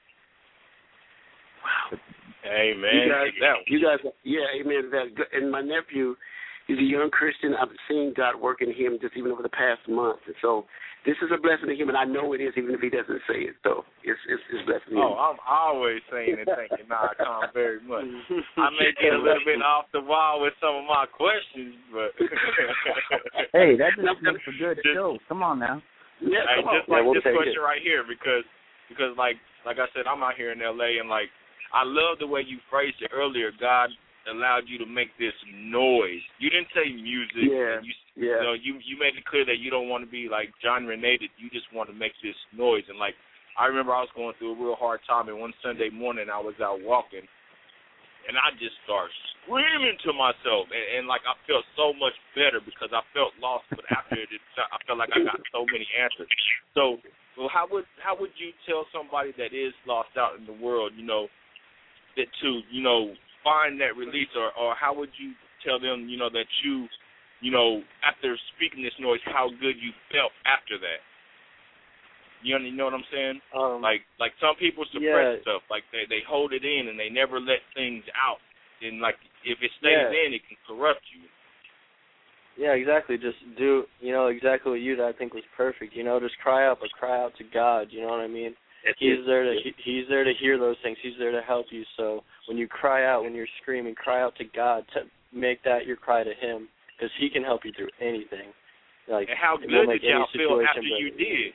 Wow. Amen. You guys, amen. And my nephew, he's a young Christian. I've seen God work in him just even over the past month. And so this is a blessing to him, and I know it is, even if he doesn't say it. So it's blessing to him. Oh, I'm always saying and thinking, Tom, very much. I may get a little bit off the wall with some of my questions, but hey, that just makes a good show. Come on now. Yeah, just like this question right here, because like I said, I'm out here in LA, and like I love the way you phrased it earlier. God allowed you to make this noise. You didn't say music. You made it clear that you don't want to be like genre-nated. You just want to make this noise. And like I remember I was going through a real hard time, and one Sunday morning I was out walking, and I just start screaming to myself, and like I felt so much better because I felt lost, but after it, I felt like I got so many answers. So, well, how would you tell somebody that is lost out in the world, you know, that to, you know, find that release, or how would you tell them, you know, that you know, after speaking this noise, how good you felt after that? You know what I'm saying? Like some people suppress stuff, like they hold it in and they never let things out, and like if it stays in, it can corrupt you. Yeah, exactly. Just do, you know, exactly what you did. I think was perfect. You know, just cry out, but cry out to God. You know what I mean? He's there to hear those things. He's there to help you. So when you cry out, when you're screaming, cry out to God. To make that your cry to Him, because He can help you through anything. Like, and how good did y'all feel after you did?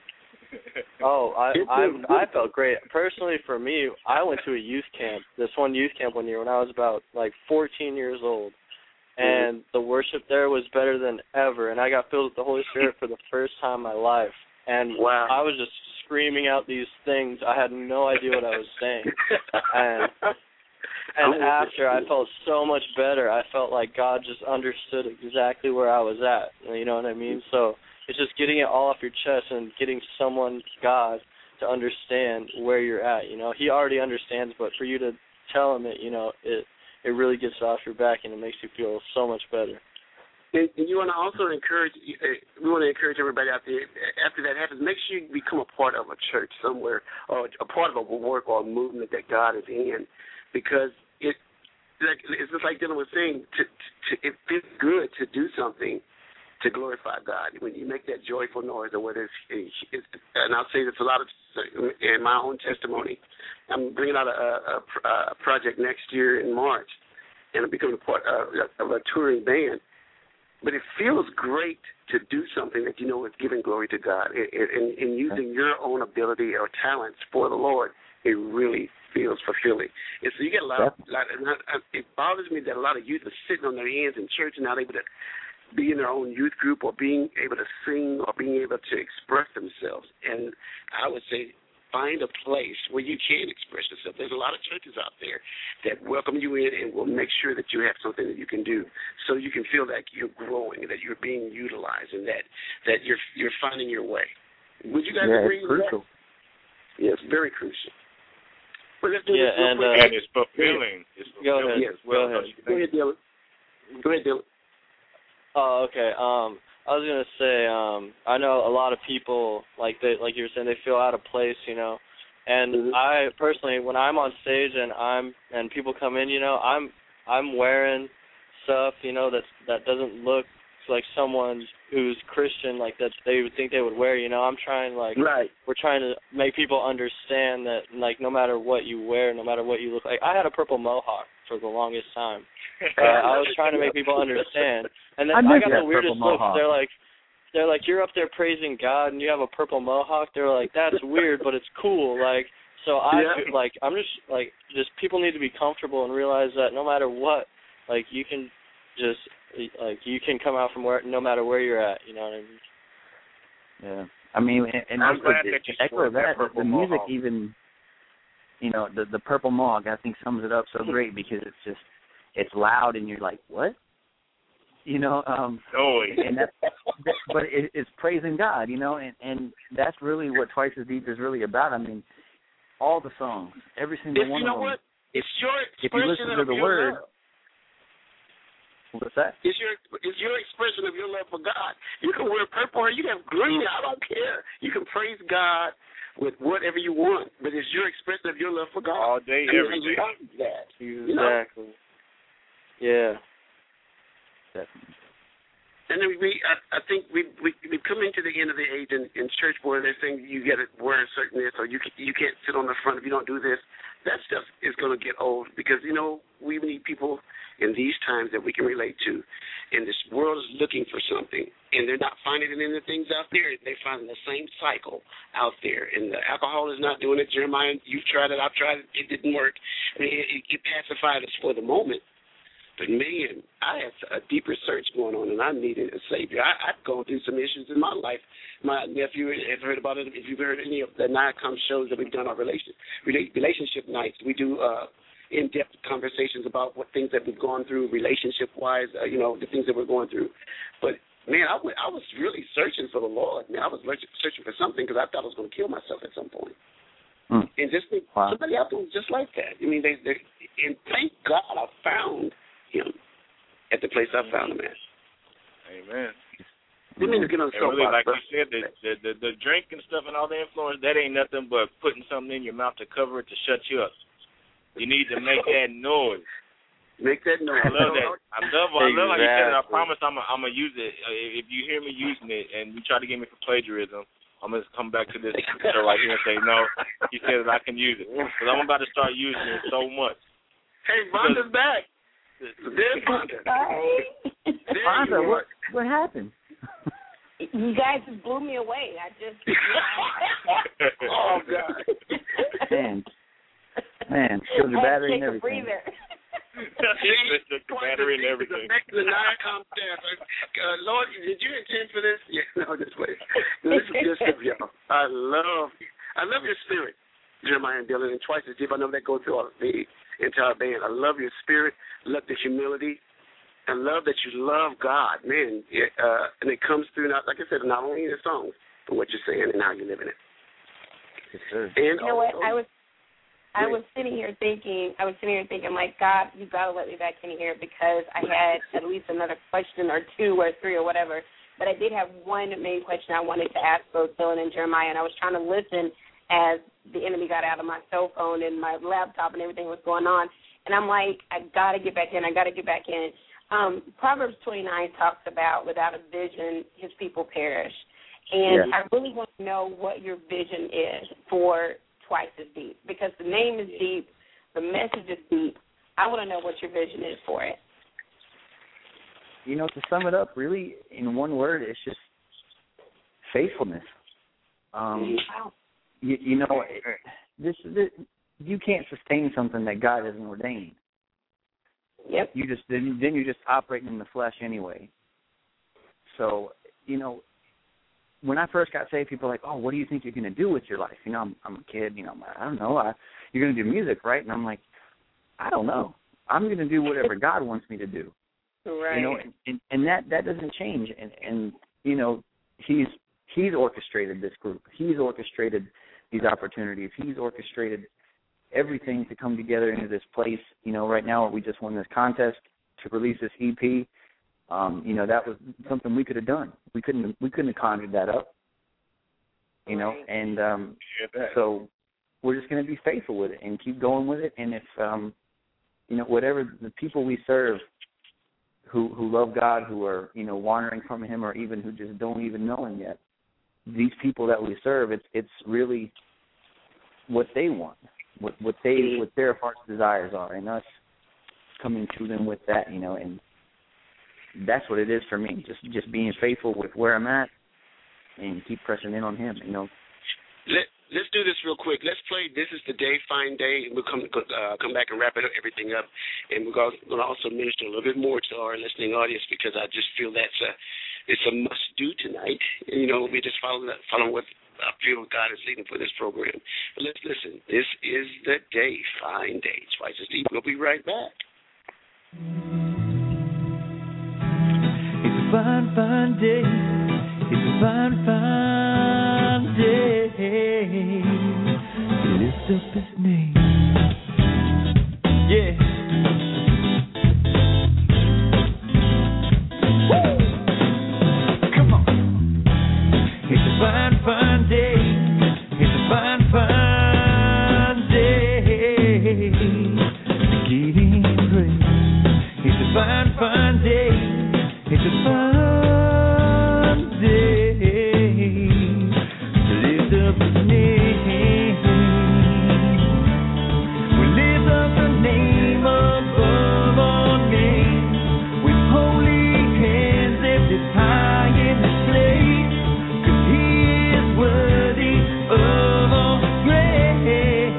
I felt great. Personally, for me, I went to a youth camp, this one youth camp one year when I was about like 14 years old, and the worship there was better than ever, and I got filled with the Holy Spirit for the first time in my life, and I was just screaming out these things. I had no idea what I was saying, and after, I felt so much better. I felt like God just understood exactly where I was at, you know what I mean? So it's just getting it all off your chest and getting someone, God, to understand where you're at. You know, He already understands, but for you to tell Him it, you know, it really gets off your back and it makes you feel so much better. And you want to also encourage, we want to encourage everybody out there, after that happens, make sure you become a part of a church somewhere, or a part of a work or a movement that God is in, because it's just like Dylan was saying, it feels good to do something to glorify God. When you make that joyful noise, or whether it's and I'll say this a lot of, in my own testimony, I'm bringing out a project next year in March, and I'm becoming a part of a touring band. But it feels great to do something that you know is giving glory to God, and using your own ability or talents for the Lord. It really feels fulfilling. And so you get a lot. It bothers me that a lot of youth are sitting on their hands in church and not able to be in their own youth group or being able to sing or being able to express themselves. And I would say find a place where you can express yourself. There's a lot of churches out there that welcome you in and will make sure that you have something that you can do, so you can feel like you're growing, that you're being utilized, and that you're finding your way. Would you guys agree with that? Yeah, it's very crucial. Well, let's do this real quick. And it's fulfilling. Go ahead. Yes. Go ahead, Dylan. Go ahead, Dylan. Oh, okay. I was gonna say, I know a lot of people, like you were saying, they feel out of place, you know. And I personally, when I'm on stage and people come in, you know, I'm wearing stuff, you know, that doesn't look like someone who's Christian, like that they would think they would wear, you know. I'm trying, we're trying to make people understand that, like, no matter what you wear, no matter what you look like. I had a purple mohawk for the longest time. I was trying to make people understand, and then I got the weirdest looks. They're like, you're up there praising God, and you have a purple mohawk. They're like, that's weird, but it's cool. Like, so I'm just people need to be comfortable and realize that no matter what, like, you can just, like, you can come out from where, no matter where you're at. You know what I mean? Yeah. I mean, and I'm glad that you echo that. The music mohawk. even, you know, the purple mohawk, I think sums it up so great, because it's loud and you're like, what? You know, and but it's praising God, you know, and that's really what Twice as Deep is really about. I mean, all the songs, every single one of them. You know what? It's your expression if you listen to the word. love. What's that? It's your expression of your love for God. You can wear purple or you can have green. I don't care. You can praise God with whatever you want, but it's your expression of your love for God. All day, every day. Exactly. You know? Yeah. Definitely. And then I think we've come into the end of the age in church where they're saying you got to wear a certain this, or you can't sit on the front if you don't do this. That stuff is going to get old, because, you know, we need people in these times that we can relate to. And this world is looking for something, and they're not finding it in the things out there. They're finding the same cycle out there. And the alcohol is not doing it. Jeremiah, you've tried it. I've tried it. It didn't work. I mean, it pacified us for the moment. But, man, I had a deeper search going on, and I needed a Savior. I've gone through some issues in my life. My nephew has heard about it. If you've heard any of the NICOM shows that we've done, our relationship nights, we do in-depth conversations about what things that we've gone through relationship-wise, the things that we're going through. But, man, I was really searching for the Lord. Man, I was searching for something because I thought I was going to kill myself at some point. And just think, somebody out there was just like that. I mean, and thank God I found him at the place I found him at. Amen. Didn't mean to get on and really, like you said, the drink and stuff and all the influence, that ain't nothing but putting something in your mouth to cover it to shut you up. You need to make that noise. Make that noise. I love that. I love how you said it. I promise I'm gonna use it. If you hear me using it and you try to get me for plagiarism, I'm going to come back to this show right here and say, no, he said that I can use it. Because I'm about to start using it so much. Hey, Vonda's back. There's Vonda. Vonda, what happened? You guys just blew me away. Oh, God. Man, killed your battery and everything. Took the battery and everything. The NICOM staff. Lord, did you intend for this? Yeah, no, this way. This is good stuff, y'all. I love your spirit, Jeremiah and Dylan, and Twice as Deep. I know that goes through the entire band. I love your spirit. Love the humility. I love that you love God, man. And it comes through, like I said, not only in the songs, but what you're saying and how you're living it. Yes, sir. And you know what? I was sitting here thinking, like, God, you've got to let me back in here because I had at least another question or two or three or whatever. But I did have one main question I wanted to ask both Dylan and Jeremiah, and I was trying to listen as the enemy got out of my cell phone and my laptop and everything was going on. And I'm like, I got to get back in. Proverbs 29 talks about without a vision, his people perish. And I really want to know what your vision is for Twice as Deep, because the name is deep, the message is deep. I want to know what your vision is for it. To sum it up, really, in one word, it's just faithfulness. You can't sustain something that God hasn't ordained. Yep. You're just operating in the flesh anyway. So, when I first got saved, people were like, oh, what do you think you're going to do with your life? I'm a kid, I don't know. You're going to do music, right? And I'm like, I don't know. I'm going to do whatever God wants me to do. Right. And that doesn't change. And he's orchestrated this group. He's orchestrated these opportunities. He's orchestrated everything to come together into this place. Right now we just won this contest to release this EP. That was something we could have done. We couldn't have conjured that up. And so we're just going to be faithful with it and keep going with it. And if whatever the people we serve who love God, who are wandering from Him, or even who just don't even know Him yet, these people that we serve, it's really what they want, what their heart's desires are, and us coming to them with that, and that's what it is for me. Just being faithful with where I'm at and keep pressing in on Him. Let's do this real quick. Let's play This Is the Day, Fine Day, and we'll come back and wrap everything up. And we're going to also minister a little bit more to our listening audience because I just feel it's a must-do tonight. We just follow what I feel God is leading for this program. But let's listen. This is the day, fine day. Twice as Deep. We'll be right back. It's a fine, fine day. It's a fine, fine day to lift up His name. Yeah. Woo! Come on. It's a fine, fine day. It's a fine, fine day to get in praise. It's a fine, fine day. It's a fine day to lift up His name. We lift up the name above all names, with holy hands lifted high in this place, 'cause He is worthy of all praise.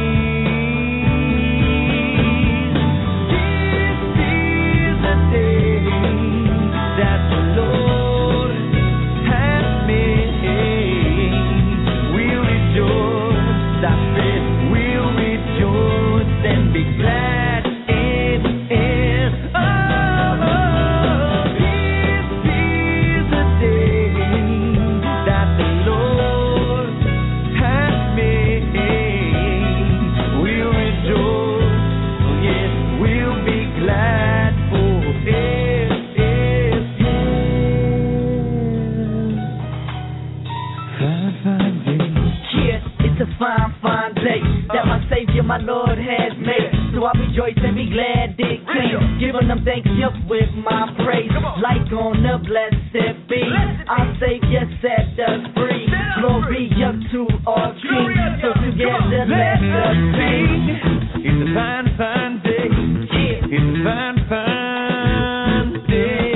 This is the day that the Lord has made. We'll rejoice, I said, we'll rejoice and be glad. day that my Savior, my Lord, has made. So I rejoice and be glad it came. Giving them thanks with my praise. Like on the blessed be. Our Savior set us free. Glory up to our King. So together let us sing. It's a fine, fine day. It's a fine, fine day.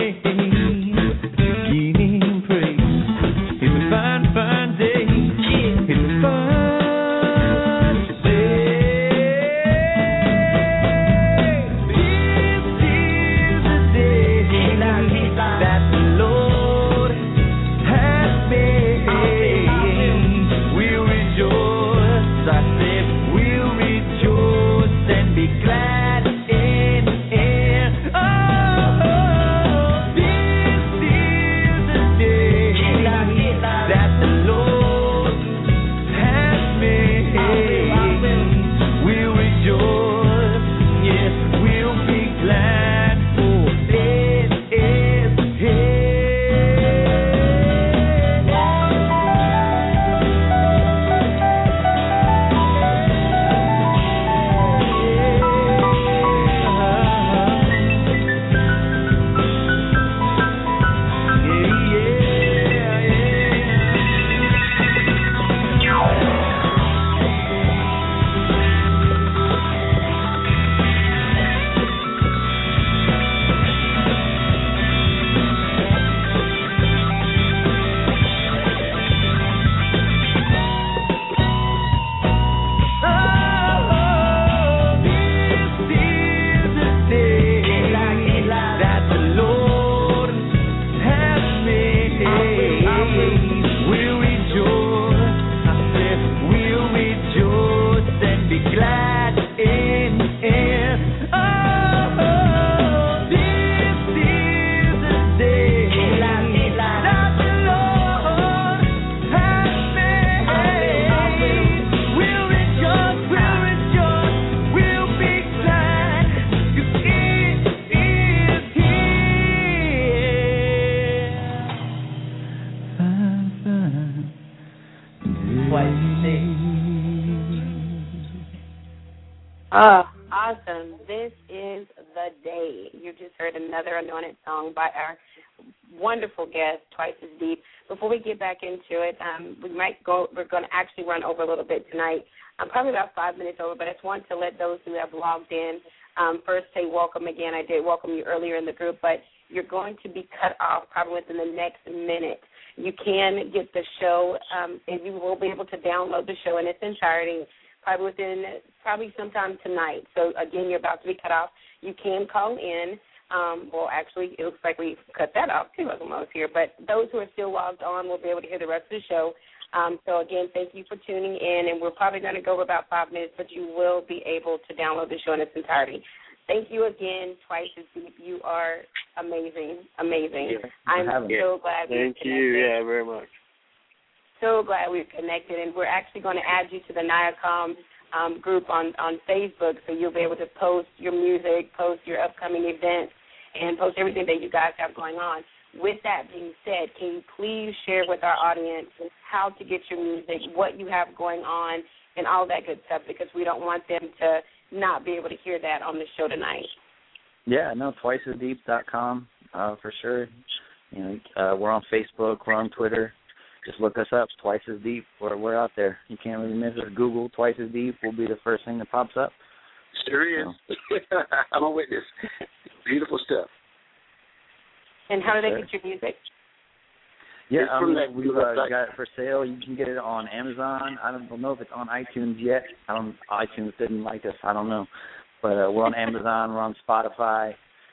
Give him praise. It's a fine, fine day. It's a fine day. This is the day that the Lord has made. We'll rejoice. I said we'll rejoice and be glad in it. Oh, this is the day that the Lord has made. We'll rejoice, yes, we'll be glad for it. Awesome. This is the day. You just heard another anointed song by our wonderful guest, Twice as Deep. Before we get back into it, we're going to actually run over a little bit tonight. I'm probably about 5 minutes over, but I just want to let those who have logged in first say welcome again. I did welcome you earlier in the group, but you're going to be cut off probably within the next minute. You can get the show, and you will be able to download the show in its entirety probably sometime tonight. So, again, you're about to be cut off. You can call in. Well, actually, it looks like we cut that off, too, almost here. But those who are still logged on will be able to hear the rest of the show. So, again, thank you for tuning in. And we're probably going to go about 5 minutes, but you will be able to download the show in its entirety. Thank you again, Twice as Deep. You are amazing, amazing. I'm so glad we've connected. Thank you, yeah, very much. So glad we've connected, and we're actually going to add you to the NIACOM group on Facebook, so you'll be able to post your music, post your upcoming events, and post everything that you guys have going on. With that being said, can you please share with our audience how to get your music, what you have going on, and all that good stuff, because we don't want them to not be able to hear that on the show tonight. Yeah, no, twiceasdeep.com for sure. You know, we're on Facebook, we're on Twitter. Just look us up, Twice as Deep. We're out there. You can't really miss us. Google Twice as Deep will be the first thing that pops up. Sure is. So. I'm a witness. Beautiful stuff. And how do they get your music? Yeah, we've got it for sale. You can get it on Amazon. I don't know if it's on iTunes yet. iTunes didn't like us. I don't know. But we're on Amazon. We're on Spotify.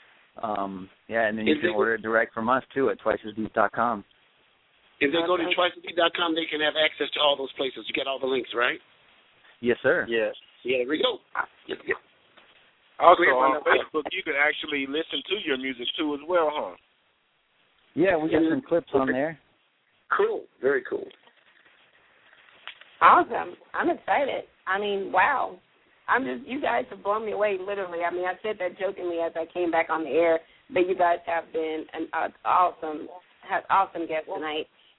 And then you can order it direct from us, too, at twiceasdeep.com. If they go to twiceasdeep.com, they can have access to all those places. You get all the links, right? Yes, sir. Yes. Yeah, there we go. Also, on Facebook, you can actually listen to your music, too, as well, huh? Yeah, we got some clips on there. Cool. Very cool. Awesome. I'm excited. I mean, wow. You guys have blown me away, literally. I mean, I said that jokingly as I came back on the air, but you guys have been an awesome guest tonight.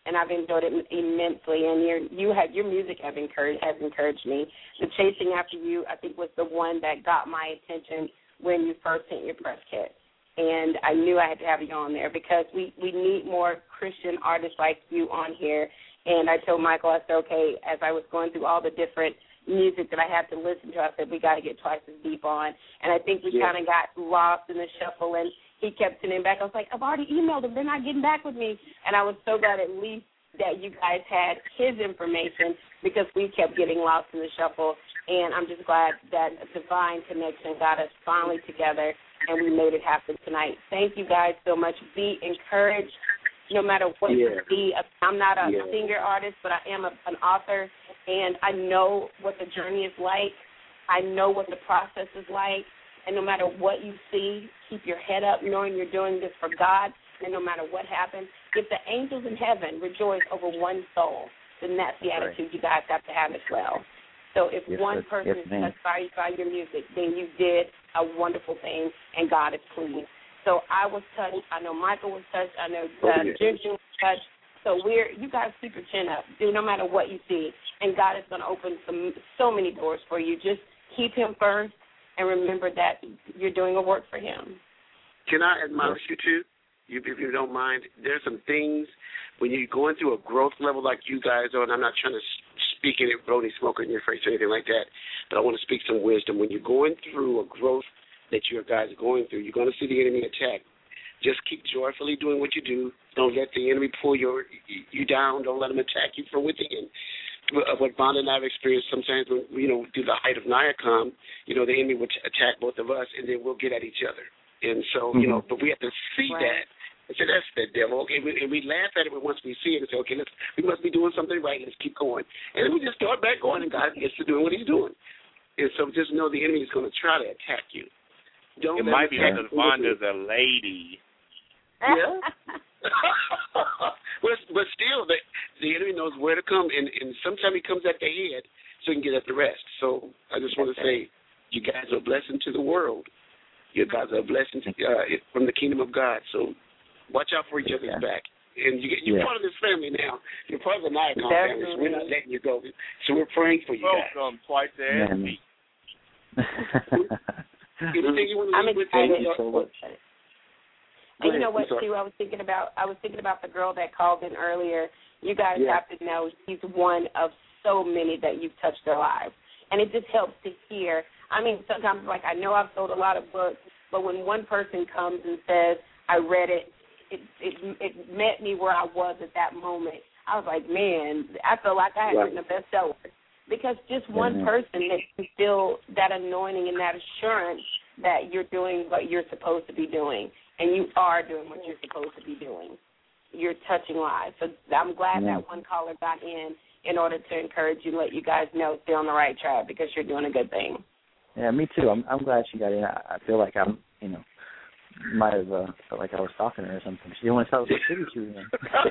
and I've enjoyed it immensely. And your music has encouraged me. The Chasing After You, I think, was the one that got my attention when you first sent your press kit. And I knew I had to have you on there because we need more Christian artists like you on here. And I told Michael, I said, okay, as I was going through all the different music that I had to listen to, I said, we got to get Twice as Deep on. And I think we kind of got lost in the shuffle, and he kept sending back. I was like, I've already emailed him. They're not getting back with me. And I was so glad at least that you guys had his information because we kept getting lost in the shuffle. And I'm just glad that a divine connection got us finally together, and we made it happen tonight. Thank you guys so much. Be encouraged no matter what you see. I'm not a singer-artist, but I am an author, and I know what the journey is like. I know what the process is like. And no matter what you see, keep your head up knowing you're doing this for God, and no matter what happens, if the angels in heaven rejoice over one soul, then that's the attitude you guys have to have as well. So if one person is touched by your music, then you did a wonderful thing, and God is pleased. So I was touched. I know Michael was touched. I know Juju was touched. So you guys keep your chin up, no matter what you see, and God is going to open so many doors for you. Just keep Him first, and remember that you're doing a work for Him. Can I admonish you too? If you don't mind, there's some things when you're going through a growth level like you guys are, and I'm not trying to speak any blowing smoke in your face or anything like that, but I want to speak some wisdom. When you're going through a growth that your guys are going through, you're going to see the enemy attack. Just keep joyfully doing what you do. Don't let the enemy pull you down. Don't let him attack you from within. What Vonda and I have experienced sometimes when, through the height of NIACOM, the enemy would attack both of us, and then we'll get at each other. And so, but we have to see that. I said, that's the devil. Okay, and we laugh at it once we see it and say, okay, we must be doing something right. Let's keep going. And then we just start back going, and God gets to doing what He's doing. And so just know the enemy is going to try to attack you. It might be because Vonda's a lady. Yeah. but still, the enemy knows where to come, and sometimes he comes at the head so he can get at the rest. So I just want to say, you guys are a blessing to the world. You guys are a blessing from the kingdom of God. So watch out for each other's back. And you're part of this family now. You're part of the NIACOM family, so we're not letting you go. So we're praying for you guys. Welcome, Twice as Deep. Anything you want to leave with them? And you know what, too? I was thinking about the girl that called in earlier. You guys have to know she's one of so many that you've touched their lives, and it just helps to hear. I mean, sometimes I know I've sold a lot of books, but when one person comes and says, "I read it," it met me where I was at that moment. I was like, man, I feel like I had written a bestseller. Because just one person that can feel that anointing and that assurance that you're doing what you're supposed to be doing, and you are doing what you're supposed to be doing. You're touching lives. So I'm glad that one caller got in order to encourage you, let you guys know stay on the right track because you're doing a good thing. Yeah, me too. I'm glad she got in. I feel like I'm, might have felt like I was stalking her or something. She didn't want to tell us what city she was in.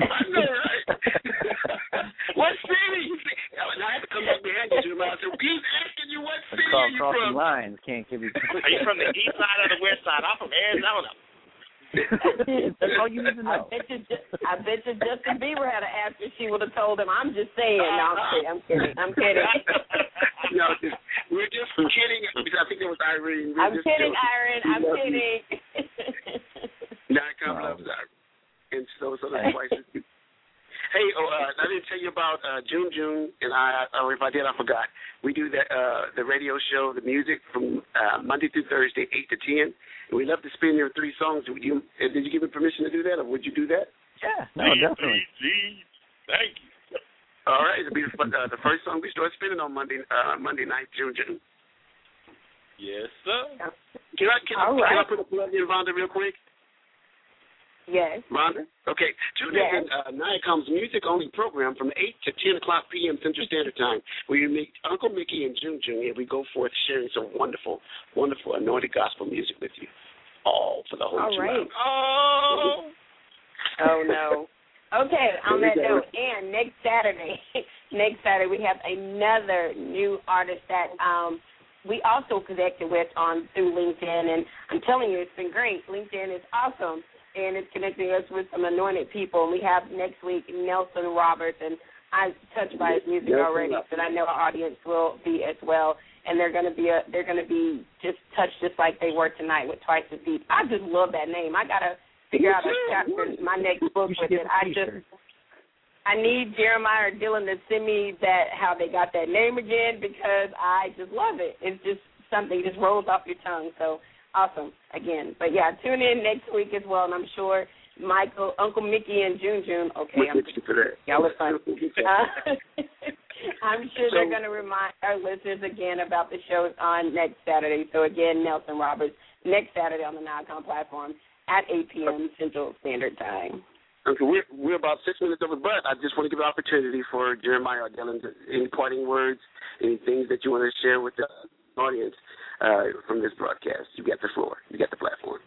What city? Now I have to come back behind you, Jeremiah. So he's asking you what city are you crossing from? lines. Can't give you. Are you from the east side or the west side? I'm from Arizona. That's all you need to know. I bet you Justin Bieber had an answer. She would have told him. I'm just saying. No, I'm kidding. No, we're just kidding. Because I think it was Irene. I'm kidding, Irene. I'm kidding. NIACOM loves Irene. And so that's why. Hey, I didn't tell you about June, and or if I did, I forgot. We do the radio show, the music from Monday through Thursday, 8 to 10. And we love to spin your 3 songs. Did you give me permission to do that, or would you do that? Yeah, no, definitely. Thank you. All right, it'll be the first song we start spinning on Monday night, June. Yes, sir. Can I put a plug in, Vonda, real quick? Yes. Vonda? Okay. Tune in NIACOM's music-only program from 8 to 10 o'clock p.m. Central Standard Time, where you meet Uncle Mickey and June, and we go forth sharing some wonderful, wonderful anointed gospel music with you. All for the whole 2 hours. Oh, no. Okay, on that note, and next Saturday we have another new artist that we also connected with through LinkedIn, and I'm telling you, it's been great. LinkedIn is awesome. and it's connecting us with some anointed people. And we have next week Nelson Roberts, and I'm touched by his music already, so I know our audience will be as well. And they're going to be just touched just like they were tonight with Twice as Deep. I just love that name. I got to figure out a chapter in my next book with it. I need Jeremiah or Dylan to send me that, how they got that name again, because I just love it. It's just something just rolls off your tongue. So awesome again. But yeah, tune in next week as well, and I'm sure Michael, Uncle Mickey, and June. Okay, y'all are fun. I'm sure they're going to remind our listeners again about the shows on next Saturday. So again, Nelson Roberts next Saturday on the NICOM platform at 8 p.m. Central Standard Time. Okay, we're about 6 minutes over, but I just want to give an opportunity for Jeremiah or Dylan, any parting words, any things that you want to share with the audience from this broadcast. You got the floor. You got the platform.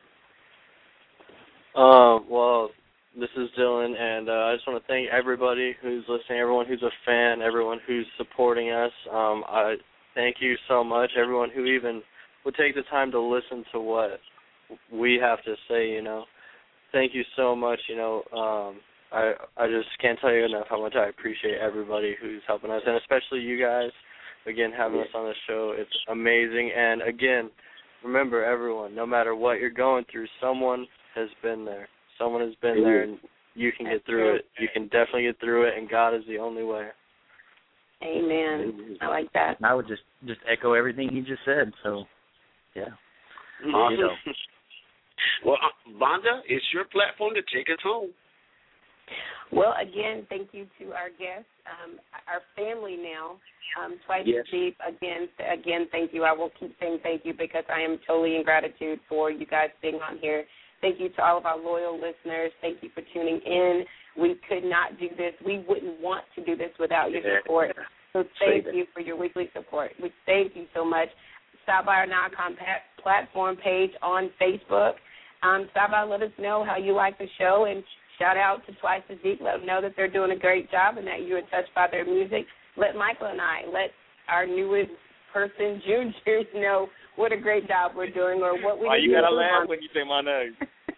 Well, this is Dylan, and I just want to thank everybody who's listening, everyone who's a fan, everyone who's supporting us. I thank you so much, everyone who even would take the time to listen to what we have to say, you know. Thank you so much, you know. I just can't tell you enough how much I appreciate everybody who's helping us, and especially you guys, again, having us on the show. It's amazing. And, again, remember, everyone, no matter what you're going through, someone has been there. Someone has been there, and you can get through it. You can definitely get through it, and God is the only way. Amen. I like that. I would just echo everything he just said. So, yeah. Awesome. You know. Well, Vonda, it's your platform to take us home. Well, again, thank you to our guests, our family now, Twice as Deep. Again, thank you. I will keep saying thank you because I am totally in gratitude for you guys being on here. Thank you to all of our loyal listeners. Thank you for tuning in. We could not do this. We wouldn't want to do this without your support. So thank you for your weekly support. We thank you so much. Stop by our NICOM platform page on Facebook. Stop by and let us know how you like the show, and shout out to Twice as Deep. Let them know that they're doing a great job and that you are touched by their music. Let Michael and I, let our newest person, June, know what a great job we're doing or what we Why you gotta laugh when you say my name?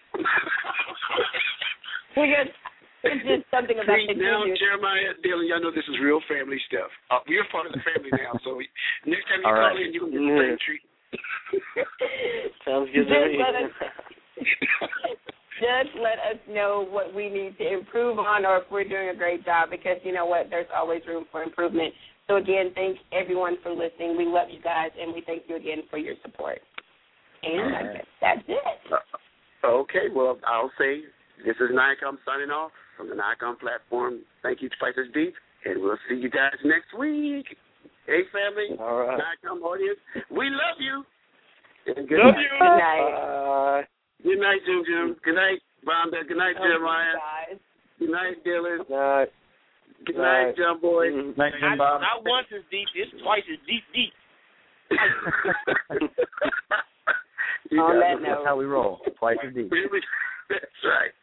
It's just something about the now, Jeremiah, Dylan, y'all know this is real family stuff. We're part of the family now, so next time you call in, you're going to get the same treat. Sounds good to me. Just let us know what we need to improve on or if we're doing a great job, because you know what, there's always room for improvement. So, again, thanks, everyone, for listening. We love you guys, and we thank you again for your support. And I guess that's it. Okay, well, I'll say this is NICOM signing off from the NICOM platform. Thank you, Twice as Deep, and we'll see you guys next week. Hey, family, NICOM audience, we love you. And good night. Good night. Good night, June. Good night, Vonda. Good night, Jeremiah. Good night, Dylan. Good night, John Boy. Good night, Jim Bob. Not once as deep, it's twice as deep. On that note. That's how we roll. Twice as deep. That's right.